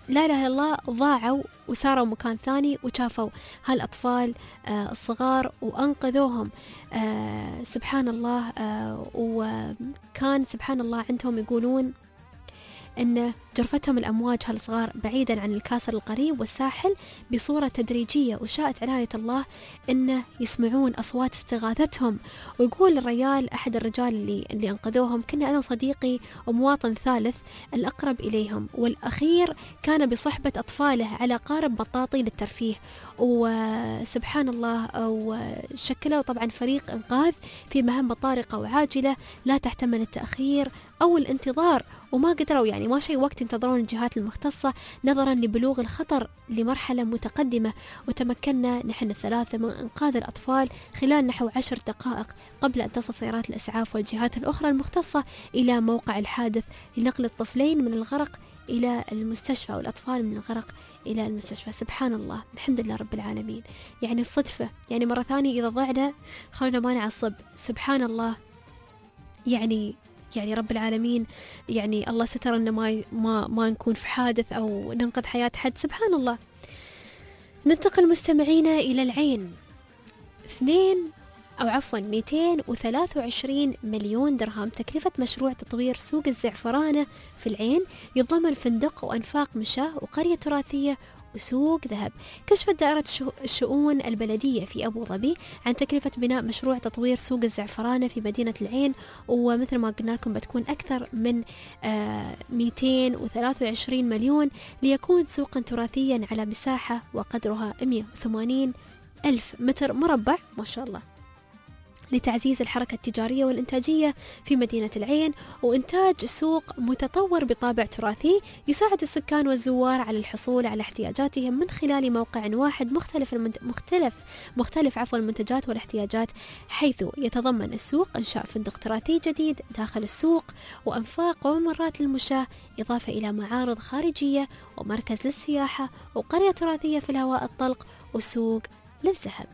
لا إله إلا الله ضاعوا وساروا مكان ثاني وشافوا هالأطفال الصغار وأنقذوهم. سبحان الله. وكان سبحان الله عندهم يقولون أن جرفتهم الأمواج هالصغار بعيدا عن الكاسر القريب والساحل بصورة تدريجية، وشاءت عناية الله أن يسمعون أصوات استغاثتهم. ويقول الرجال أحد الرجال اللي أنقذوهم: كنا أنا وصديقي ومواطن ثالث الأقرب إليهم، والأخير كان بصحبة أطفاله على قارب بطاطي للترفيه. وسبحان الله وشكلوا طبعا فريق إنقاذ في مهمة طارقة وعاجلة لا تحتمل التأخير أو الانتظار، وما قدروا يعني ما شيء وقت ينتظرون الجهات المختصة نظرا لبلوغ الخطر لمرحلة متقدمة. وتمكنا نحن الثلاثة من إنقاذ الأطفال خلال نحو 10 دقائق قبل أن تصل سيارات الإسعاف والجهات الأخرى المختصة إلى موقع الحادث لنقل الطفلين من الغرق إلى المستشفى والأطفال من الغرق إلى المستشفى. سبحان الله، الحمد لله رب العالمين. يعني الصدفة، يعني مرة ثانية إذا ضعنا خلونا ما نعصب. سبحان الله، يعني رب العالمين، يعني الله ستر أن ما نكون في حادث أو ننقذ حياة حد. سبحان الله. ننتقل مستمعينا إلى العين. 223 مليون درهم تكلفة مشروع تطوير سوق الزعفرانة في العين، يتضمن فندق وأنفاق مشاة وقرية تراثية وسوق ذهب. كشفت دائرة الشؤون البلدية في أبو ظبي عن تكلفة بناء مشروع تطوير سوق الزعفرانة في مدينة العين، ومثل ما قلنا لكم بتكون أكثر من 223 مليون ليكون سوقا تراثيا على مساحة وقدرها 180 ألف متر مربع، ما شاء الله، لتعزيز الحركة التجارية والإنتاجية في مدينة العين، وإنتاج سوق متطور بطابع تراثي يساعد السكان والزوار على الحصول على احتياجاتهم من خلال موقع واحد مختلف المنتجات والاحتياجات، حيث يتضمن السوق إنشاء فندق تراثي جديد داخل السوق وأنفاق وممرات للمشاة، إضافة إلى معارض خارجية ومركز للسياحة وقرية تراثية في الهواء الطلق وسوق للذهب.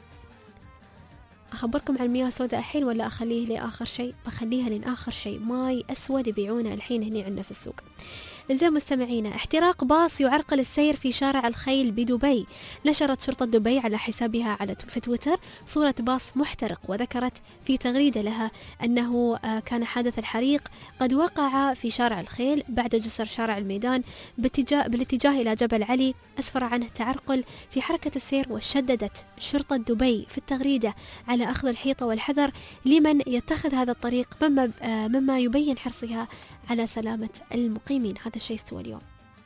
أخبركم عن المياه السوداء الحين ولا أخليه لآخر شيء؟ بخليها لآخر شيء. ماي أسود يبيعونه الحين هني عندنا في السوق. إنزين مستمعينا، احتراق باص يعرقل السير في شارع الخيل بدبي. نشرت شرطة دبي على حسابها في تويتر صورة باص محترق، وذكرت في تغريدة لها أنه كان حادث الحريق قد وقع في شارع الخيل بعد جسر شارع الميدان بالاتجاه إلى جبل علي، أسفر عنه تعرقل في حركة السير. وشددت شرطة دبي في التغريدة على أخذ الحيطة والحذر لمن يتخذ هذا الطريق، مما يبين حرصها على سلامة المقيمين. هذا الشيء استوى اليوم.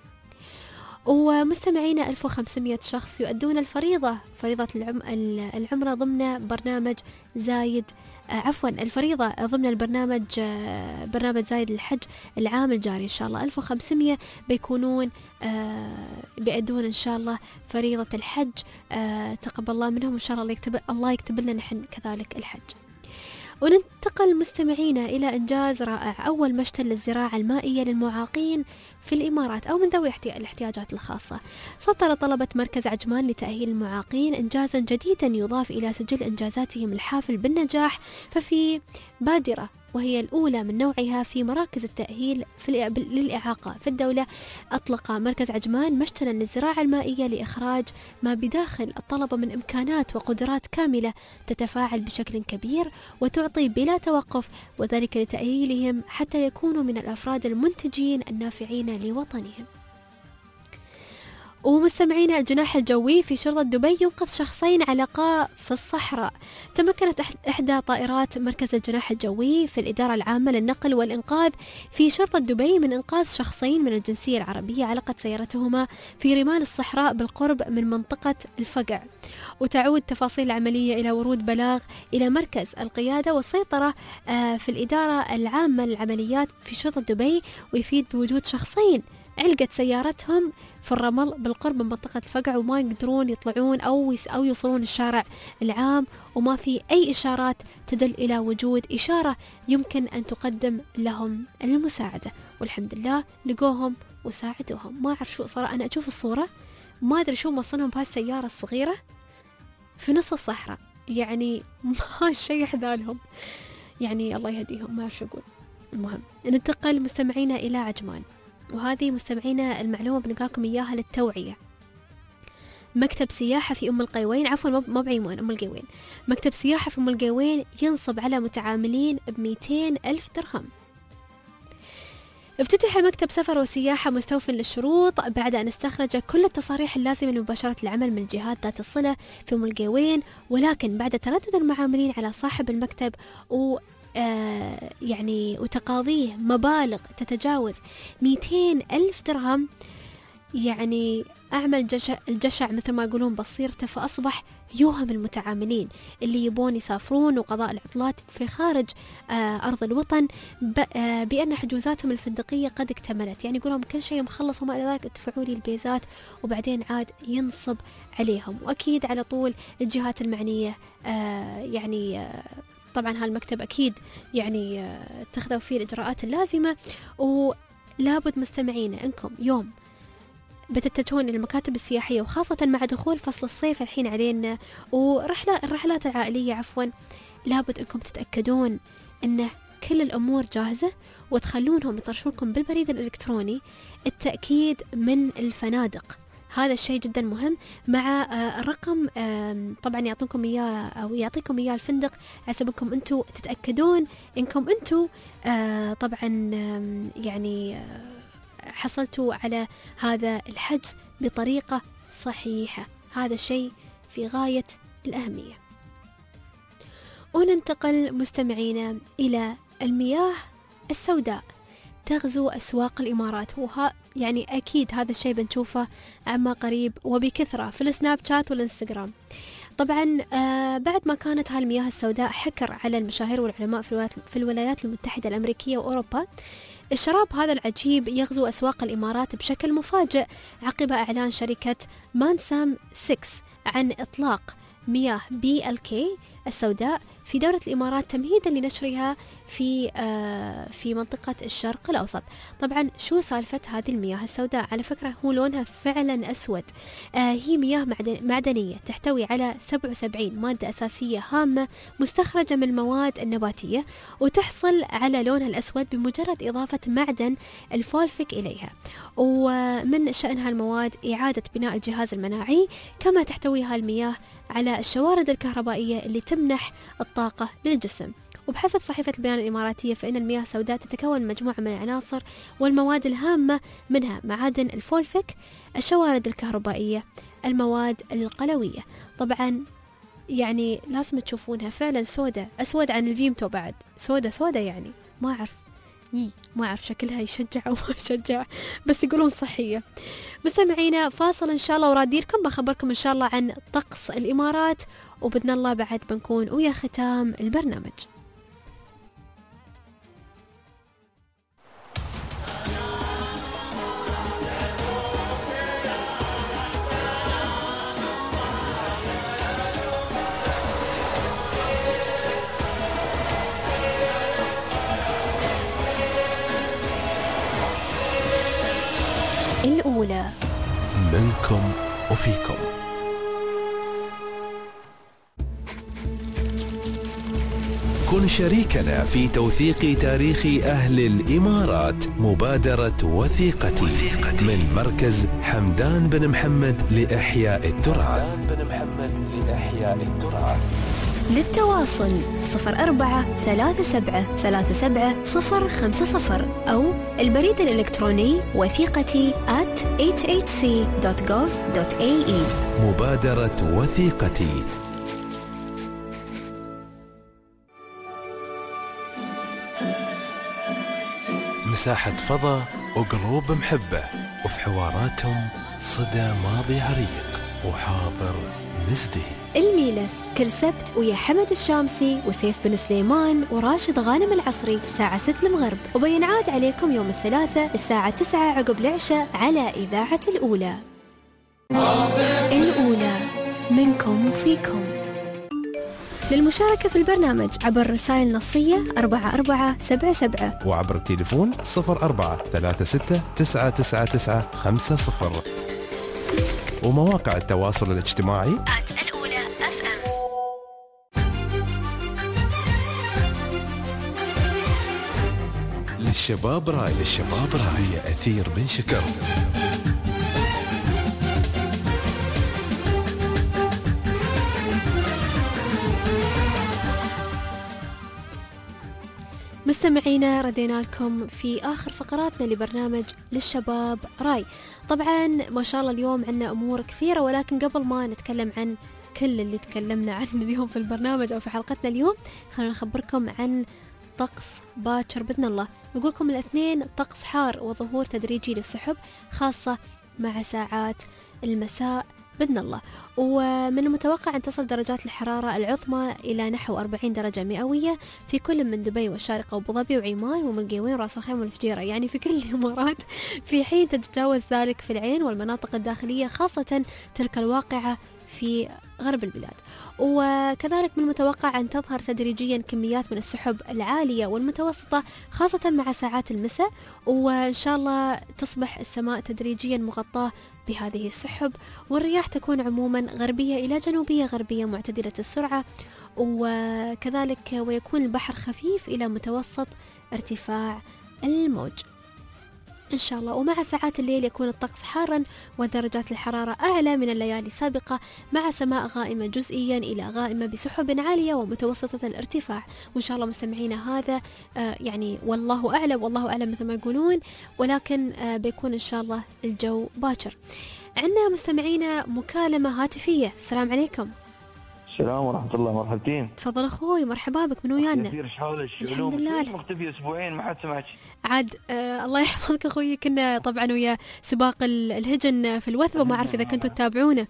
ومستمعينا 1500 شخص يؤدون فريضة العمرة ضمن برنامج زايد الفريضة ضمن برنامج زايد للحج العام الجاري. إن شاء الله 1500 بيكونون بيأدون إن شاء الله فريضة الحج. تقبل الله منهم إن شاء الله يكتب لنا نحن كذلك الحج. وننتقل مستمعينا إلى إنجاز رائع، أول مشتل للزراعة المائية للمعاقين في الإمارات أو من ذوي الاحتياجات الخاصة. سطر طلبة مركز عجمان لتأهيل المعاقين إنجازا جديدا يضاف إلى سجل إنجازاتهم الحافل بالنجاح، ففي بادرة وهي الأولى من نوعها في مراكز التأهيل للإعاقة في الدولة، أطلق مركز عجمان مشتلا للزراعة المائية لإخراج ما بداخل الطلبة من إمكانات وقدرات كاملة تتفاعل بشكل كبير وتعطي بلا توقف، وذلك لتأهيلهم حتى يكونوا من الأفراد المنتجين النافعين لوطنهم. ومستمعينا، الجناح الجوي في شرطة دبي ينقذ شخصين علقاء في الصحراء. تمكنت إحدى طائرات مركز الجناح الجوي في الإدارة العامة للنقل والإنقاذ في شرطة دبي من إنقاذ شخصين من الجنسية العربية علقت سيارتهما في رمال الصحراء بالقرب من منطقة الفقع. وتعود تفاصيل العملية إلى ورود بلاغ إلى مركز القيادة والسيطرة في الإدارة العامة للعمليات في شرطة دبي، ويفيد بوجود شخصين علقت سيارتهم في الرمل بالقرب من منطقة الفقع وما يقدرون يطلعون أو يوصلون الشارع العام، وما في أي إشارات تدل إلى وجود إشارة يمكن أن تقدم لهم المساعدة. والحمد لله لقوهم وساعدوهم. ما أعرف شو صراحة، أنا أشوف الصورة ما أدري شو موصلهم بهالسيارة الصغيرة في نص الصحراء، يعني ما شيء يحذالهم، يعني الله يهديهم، ما أعرف شو أقول. المهم ننتقل مستمعينا إلى عجمان. وهذه مستمعينا المعلومة بنقالكم إياها للتوعية. مكتب سياحة في أم القيوين، عفوا مو بعيمون، أم القيوين، مكتب سياحة في أم القيوين ينصب على متعاملين ب200,000 درهم. افتتح مكتب سفر وسياحة مستوفٍ للشروط بعد أن استخرج كل التصاريح اللازمة لمباشرة العمل من الجهات ذات الصلة في أم القيوين، ولكن بعد تردد المعاملين على صاحب المكتب وتقاضيه مبالغ تتجاوز 200,000 درهم، يعني أعمى الجشع مثل ما يقولون بصيرته، فأصبح يوهم المتعاملين اللي يبون يسافرون وقضاء العطلات في خارج أرض الوطن بأن حجوزاتهم الفندقية قد اكتملت، يعني يقولون كل شيء مخلص وما إلى ذلك، ادفعوا لي البيزات، وبعدين عاد ينصب عليهم. وأكيد على طول الجهات المعنية طبعا هالمكتب أكيد اتخذوا فيه الإجراءات اللازمة. ولابد مستمعينا أنكم يوم بتتجهون إلى المكاتب السياحية، وخاصة مع دخول فصل الصيف الحين علينا الرحلات العائلية لابد أنكم تتأكدون أن كل الأمور جاهزة، وتخلونهم يطرشونكم بالبريد الإلكتروني التأكيد من الفنادق. هذا الشيء جدا مهم، مع رقم طبعا يعطيكم إياه الفندق، حسب أنكم أنتوا تتأكدون أنكم أنتوا طبعا حصلتوا على هذا الحجز بطريقة صحيحة. هذا الشيء في غاية الأهمية. وننتقل مستمعينا إلى المياه السوداء تغزو أسواق الإمارات، أكيد هذا الشيء بنشوفه عما قريب وبكثرة في السناب شات والإنستغرام. طبعا بعد ما كانت هالمياه السوداء حكر على المشاهير والعلماء في الولايات المتحدة الأمريكية وأوروبا، الشراب هذا العجيب يغزو أسواق الإمارات بشكل مفاجئ عقب إعلان شركة مانسام 6 عن إطلاق مياه BLK السوداء في دولة الإمارات تمهيدا لنشرها في منطقة الشرق الأوسط. طبعا شو سالفة هذه المياه السوداء؟ على فكرة هو لونها فعلا أسود. هي مياه معدنية تحتوي على 77 مادة أساسية هامة مستخرجة من المواد النباتية، وتحصل على لونها الأسود بمجرد إضافة معدن الفولفيك إليها. ومن شأن هالمواد إعادة بناء الجهاز المناعي، كما تحتوي هالمياه على الشوارد الكهربائية اللي تمنح الطاقة للجسم. وبحسب صحيفة البيان الإماراتية، فإن المياه السوداء تتكون من مجموعة من العناصر والمواد الهامة، منها معادن الفولفيك، الشوارد الكهربائية، المواد القلوية. طبعا لازم تشوفونها فعلا سوداء، أسود عن الفيمتو، بعد سوداء ما أعرف شكلها يشجع أو ما يشجع، بس يقولون صحية. مستمعينا فاصل إن شاء الله، وراديركم بخبركم إن شاء الله عن طقس الإمارات، وبدنا الله بعد بنكون ويا ختام البرنامج. الأولى منكم وفيكم. كن شريكنا في توثيق تاريخ أهل الإمارات. مبادرة وثيقتي من مركز حمدان بن محمد لإحياء التراث. للتواصل 043737 أو البريد الإلكتروني وثيقتي @hhc.gov.ae. مبادرة وثيقتي. مساحة فضاء وقلوب محبة، وفي حواراتهم صدى ماضي عريق وحاضر نزدهي. الميلس كل سبت ويا حمد الشامسي وسيف بن سليمان وراشد غانم العصري الساعة 6 المغرب، وبينعاد عليكم يوم الثلاثاء الساعة 9 عقب العشاء على إذاعة الأولى. الأولى منكم وفيكم. للمشاركة في البرنامج عبر رسائل نصية 4477 وعبر التليفون 0436999950 ومواقع التواصل الاجتماعي الأولى FM. للشباب راي هي أثير بن شكر. مستمعينا، ردينا لكم في آخر فقراتنا لبرنامج للشباب راي. طبعا ما شاء الله اليوم عندنا أمور كثيرة، ولكن قبل ما نتكلم عن كل اللي تكلمنا عنه اليوم في البرنامج أو في حلقتنا اليوم، خلونا نخبركم عن طقس باكر بإذن الله. نقولكم الاثنين طقس حار وظهور تدريجي للسحب، خاصة مع ساعات المساء بإذن الله. ومن المتوقع أن تصل درجات الحرارة العظمى إلى نحو 40 درجة مئوية في كل من دبي والشارقة وأبو ظبي وعمان وملقيوين وراس الخيمة والفجيرة، يعني في كل الإمارات، في حين تتجاوز ذلك في العين والمناطق الداخلية، خاصة تلك الواقعة في غرب البلاد. وكذلك من المتوقع أن تظهر تدريجيا كميات من السحب العالية والمتوسطة، خاصة مع ساعات المساء، وإن شاء الله تصبح السماء تدريجيا مغطاة بهذه السحب، والرياح تكون عموما غربية إلى جنوبية غربية معتدلة السرعة، وكذلك ويكون البحر خفيف إلى متوسط ارتفاع الموج إن شاء الله. ومع ساعات الليل يكون الطقس حارا ودرجات الحرارة أعلى من الليالي السابقة، مع سماء غائمة جزئيا إلى غائمة بسحب عالية ومتوسطة الارتفاع. وإن شاء الله مستمعينا هذا يعني والله أعلم مثل ما يقولون، ولكن بيكون إن شاء الله الجو باكر. عندنا مستمعينا مكالمة هاتفية. السلام عليكم. السلام ورحمة الله. مرحبتين. تفضل أخوي، مرحبا بك. من ويانا؟ كثير شحالك. الحمد لله. مختفي أسبوعين ما حد سمعك. عاد الله يحفظك أخوي، كنا طبعا ويا سباق الهجن في الوثبة، ما أعرف إذا كنتوا تتابعونه.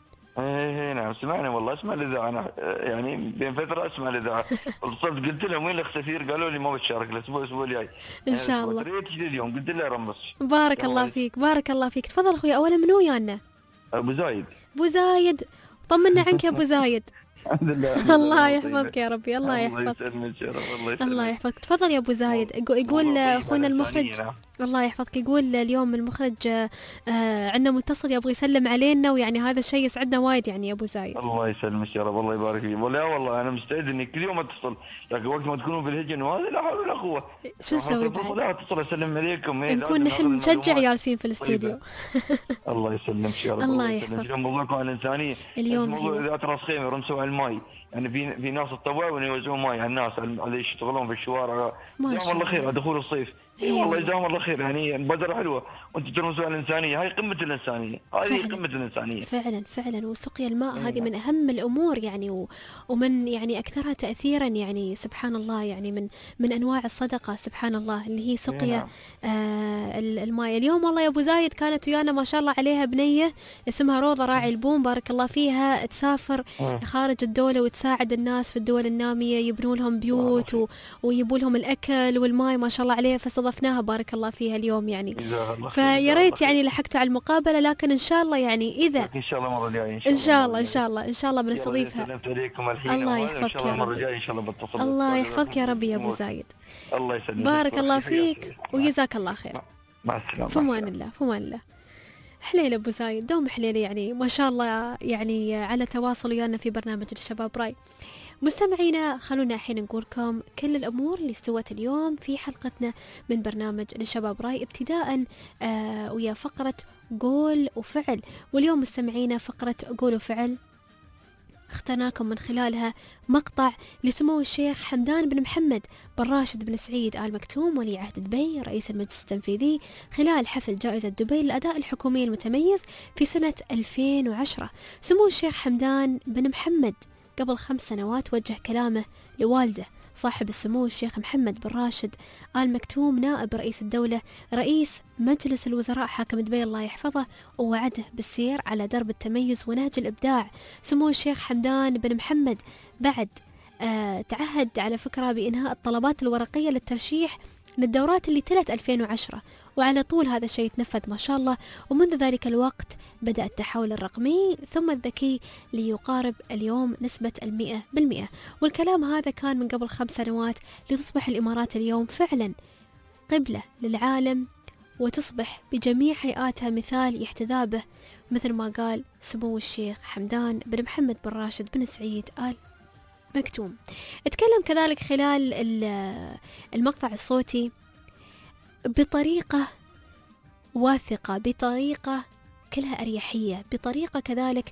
ايه نعم سمعنا والله، اسمع الإذاعة. أنا يعني بين فترة اسمع الإذاعة. وصلت قلت لهم وين الخسفير، قالوا لي ما بتشارك الأسبوع الجاي إن شاء الله. اليوم قلت له رمص. بارك الله فيك، بارك الله فيك. تفضل أخوي. أولا من ويانا؟ أبو زايد. أبو زايد، طمنا عنك يا أبو زايد. الحمد لله. الله يحفظك يا ربي، الله يحفظك. الله يحفظك. تفضل يا ابو زايد. يقول اخونا المخرج، الله يحفظك، يقول اليوم المخرج عندنا متصل يبغى يسلم علينا، ويعني هذا الشيء يسعدنا وايد يعني يا ابو زايد. الله يسلمك يا رب، الله يبارك فيك. والله انا مستعد اني كل يوم اتصل، لكن وقت ما تكونوا بالهجن وهذا لا حول ولا قوه. شو نسوي بعد؟ لا اتصل اسلم عليكم. نكون نحن نشجع جالسين في الاستوديو. الله يسلمك يا رب. الله يحفظك. اليوم موضوعكم عن الانسانيه. اليوم موضوع ذات راس خيمه رمسوا على الماء، يعني في ناس تطوعوا يوزعون ماء على الناس اللي يشتغلون في الشوارع. جزاهم الله خير على دخول الصيف. اي والله جزاهم الله خير، يعني بذره حلوه وانتم ترمزوا على الانسانيه. هاي قمه الانسانيه، هذه قمه الانسانيه فعلا. وسقي الماء هذه من اهم الامور يعني، ومن يعني اكثرها تاثيرا يعني سبحان الله، يعني من انواع الصدقه سبحان الله اللي هي سقيا الماء. اليوم والله يا ابو زايد كانت ويانا ما شاء الله عليها بنيه اسمها روضه راعي البوم، بارك الله فيها، تسافر خارج الدوله وتساعد الناس في الدول الناميه، يبنوا لهم بيوت ويبوا لهم الاكل والماء ما شاء الله عليها، فاستضفناها بارك الله فيها اليوم يعني. فيا ريت يعني لحقتوا على المقابله، لكن ان شاء الله يعني اذا ان شاء الله المره الجايه ان شاء الله بنستضيفها. الله يحفظك يا رب. ان شاء الله بتصل. الله يحفظك يا ربي يا ابو زايد. الله يسلمك. بارك الله فيك وجزاك الله خير. مع السلامه. في امان الله. حليل ابو زايد، دوم حليله يعني ما شاء الله، يعني على تواصل ويانا في برنامج الشباب راي. مستمعينا، خلونا الحين نقولكم كل الأمور اللي استوت اليوم في حلقتنا من برنامج للشباب راي، ابتداء ويا فقرة قول وفعل. واليوم مستمعينا فقرة قول وفعل اخترناكم من خلالها مقطع لسمو الشيخ حمدان بن محمد بن راشد بن سعيد آل مكتوم ولي عهد دبي رئيس المجلس التنفيذي خلال حفل جائزة دبي للأداء الحكومي المتميز في سنة 2010. سمو الشيخ حمدان بن محمد قبل 5 سنوات وجه كلامه لوالده صاحب السمو الشيخ محمد بن راشد آل مكتوم نائب رئيس الدولة رئيس مجلس الوزراء حاكم دبي الله يحفظه، ووعده بالسير على درب التميز ونهج الإبداع. سمو الشيخ حمدان بن محمد بعد تعهد على فكرة بإنهاء الطلبات الورقية للترشيح للدورات اللي تلت 2010، وعلى طول هذا الشيء تنفذ ما شاء الله. ومنذ ذلك الوقت بدأ التحول الرقمي ثم الذكي ليقارب اليوم نسبة 100%. والكلام هذا كان من قبل 5 سنوات لتصبح الإمارات اليوم فعلا قبلة للعالم، وتصبح بجميع هيئاتها مثال يحتذى به، مثل ما قال سمو الشيخ حمدان بن محمد بن راشد بن سعيد آل مكتوم. اتكلم كذلك خلال المقطع الصوتي بطريقة واثقة، بطريقة كلها أريحية، بطريقة كذلك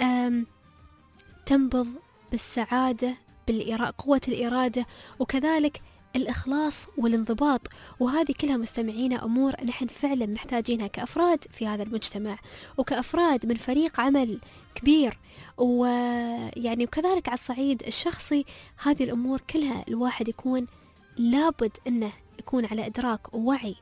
تنبض بالسعادة، قوة الإرادة، وكذلك الإخلاص والانضباط. وهذه كلها مستمعينا أمور نحن فعلا محتاجينها كأفراد في هذا المجتمع، وكأفراد من فريق عمل كبير، ويعني وكذلك على الصعيد الشخصي. هذه الأمور كلها الواحد يكون لابد أنه يكون على إدراك ووعي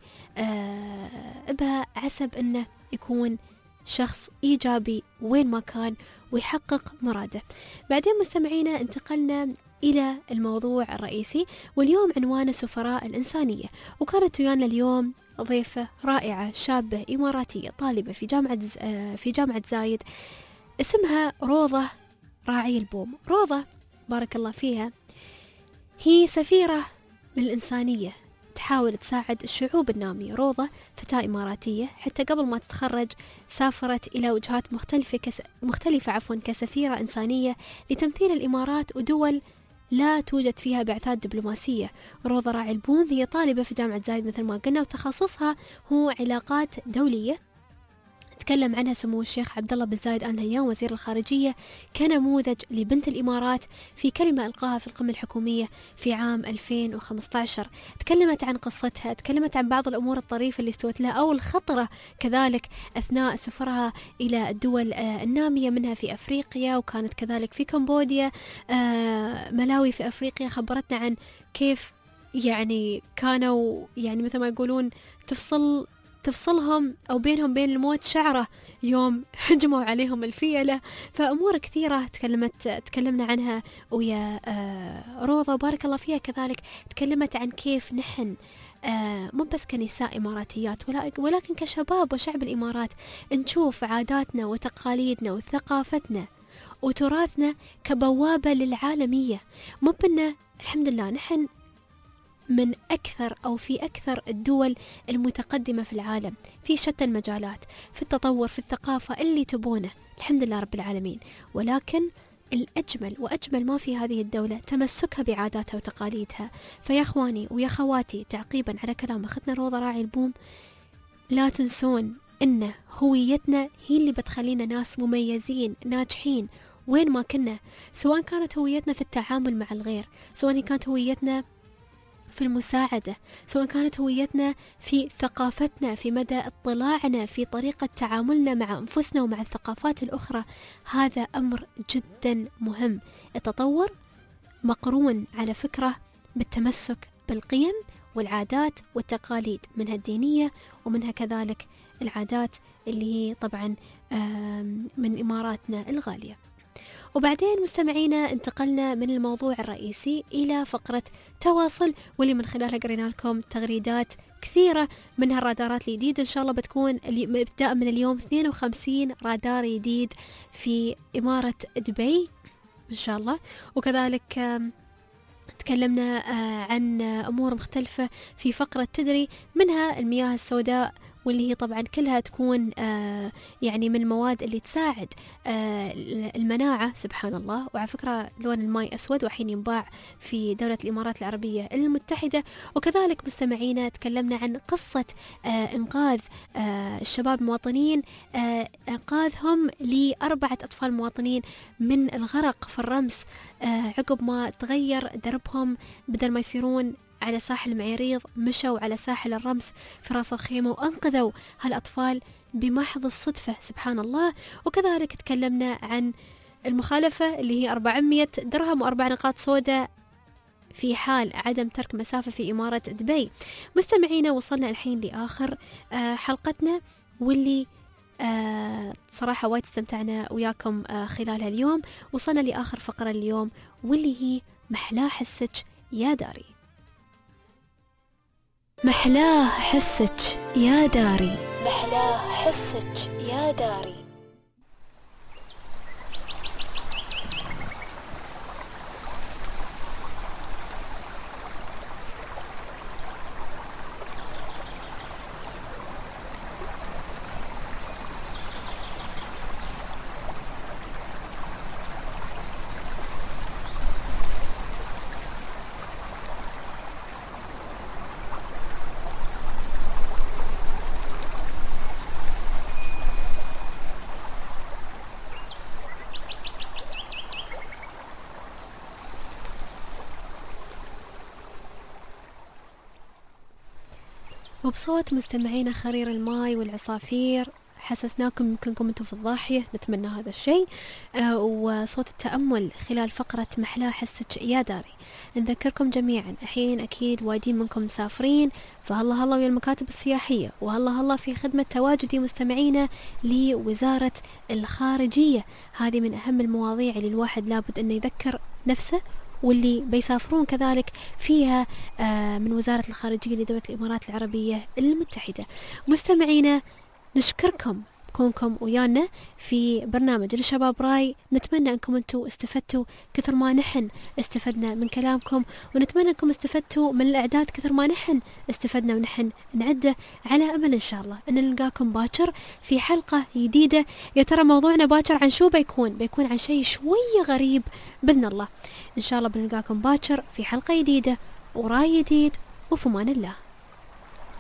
بها، حسب أنه يكون شخص إيجابي وين ما كان ويحقق مراده. بعدين مستمعينا انتقلنا إلى الموضوع الرئيسي، واليوم عنوانه سفراء الإنسانية. وكانت ويانا اليوم ضيفة رائعة شابة إماراتية طالبة في جامعة زايد، اسمها روضة راعي البوم. روضة بارك الله فيها هي سفيرة للإنسانية، تحاول تساعد الشعوب النامية. روضة فتاة إماراتية، حتى قبل ما تتخرج سافرت إلى وجهات مختلفة كسفيرة إنسانية لتمثيل الإمارات ودول لا توجد فيها بعثات دبلوماسية. روضة راعي البوم هي طالبة في جامعة زايد مثل ما قلنا، وتخصصها هو علاقات دولية. تكلم عنها سمو الشيخ عبد الله بن زايد آل نهيان وزير الخارجية كنموذج لبنت الإمارات في كلمة ألقاها في القمة الحكومية في عام 2015. تكلمت عن قصتها، تكلمت عن بعض الأمور الطريفة اللي استوت لها أو الخطرة كذلك أثناء سفرها إلى الدول النامية، منها في أفريقيا، وكانت كذلك في كمبوديا، ملاوي في أفريقيا. خبرتنا عن كيف يعني كانوا يعني مثل ما يقولون تفصلهم أو بينهم بين الموت شعرة يوم هجموا عليهم الفيلة. فأمور كثيرة تكلمنا عنها ويا روضة بارك الله فيها. كذلك تكلمت عن كيف نحن مو بس كنساء إماراتيات ولكن كشباب وشعب الإمارات نشوف عاداتنا وتقاليدنا وثقافتنا وتراثنا كبوابة للعالمية. مو بنا الحمد لله نحن من أكثر أو في أكثر الدول المتقدمة في العالم في شتى المجالات، في التطور، في الثقافة اللي تبونه الحمد لله رب العالمين. ولكن الأجمل وأجمل ما في هذه الدولة تمسكها بعاداتها وتقاليدها. فيا أخواني ويا خواتي، تعقيبا على كلام أختنا روضة راعي البوم، لا تنسون إن هويتنا هي اللي بتخلينا ناس مميزين ناجحين وين ما كنا، سواء كانت هويتنا في التعامل مع الغير، سواء كانت هويتنا في المساعدة، سواء كانت هويتنا في ثقافتنا، في مدى اطلاعنا، في طريقة تعاملنا مع أنفسنا ومع الثقافات الأخرى. هذا أمر جدا مهم. التطور مقرون على فكرة بالتمسك بالقيم والعادات والتقاليد، منها الدينية ومنها كذلك العادات اللي هي طبعا من إماراتنا الغالية. وبعدين مستمعينا انتقلنا من الموضوع الرئيسي إلى فقرة تواصل، واللي من خلالها قرينا لكم تغريدات كثيرة، منها الرادارات الجديدة إن شاء الله بتكون ابتداء من اليوم 52 رادار جديد في إمارة دبي إن شاء الله. وكذلك تكلمنا عن أمور مختلفة في فقرة تدري، منها المياه السوداء، واللي هي طبعا كلها تكون يعني من المواد اللي تساعد المناعة سبحان الله. وعلى فكرة لون الماء أسود وحين ينباع في دولة الإمارات العربية المتحدة. وكذلك مستمعينا تكلمنا عن قصة إنقاذ الشباب المواطنين، إنقاذهم ل4 أطفال مواطنين من الغرق في الرمس عقب ما تغير دربهم، بدل ما يصيرون على ساحل معيريض مشوا على ساحل الرمس في راس الخيمة وأنقذوا هالأطفال بمحض الصدفة سبحان الله. وكذلك تكلمنا عن المخالفة اللي هي 400 درهم و4 نقاط سوداء في حال عدم ترك مسافة في إمارة دبي. مستمعينا وصلنا الحين لآخر حلقتنا، واللي صراحة وايد استمتعنا وياكم خلالها اليوم. وصلنا لآخر فقرة اليوم، واللي هي محلاه حسك يا داري. محلاه حسك يا داري، محلاه حسك يا داري. وبصوت مستمعينا خرير الماي والعصافير حسسناكم يمكنكم انتم في الضاحية، نتمنى هذا الشيء. وصوت التأمل خلال فقرة محلا حسك يا داري. نذكركم جميعا الحين أكيد وايدين منكم مسافرين، فهلا هلا ويا المكاتب السياحية، وهلا هلا في خدمة تواجدي مستمعينا لوزارة الخارجية. هذه من أهم المواضيع اللي الواحد لابد أنه يذكر نفسه واللي بيسافرون كذلك فيها من وزارة الخارجية لدولة الإمارات العربية المتحدة. مستمعينا نشكركم كونكم ويانا في برنامج الشباب راي. نتمنى أنكم أنتم استفدتوا كثر ما نحن استفدنا من كلامكم، ونتمنى أنكم استفدتوا من الإعداد كثر ما نحن استفدنا ونحن نعده، على أمل إن شاء الله أن نلقاكم باكر في حلقة جديدة. يا ترى موضوعنا باكر عن شو بيكون عن شيء شوية غريب بإذن الله. إن شاء الله بنلقاكم باكر في حلقة جديدة وراي جديد، وفي أمان الله.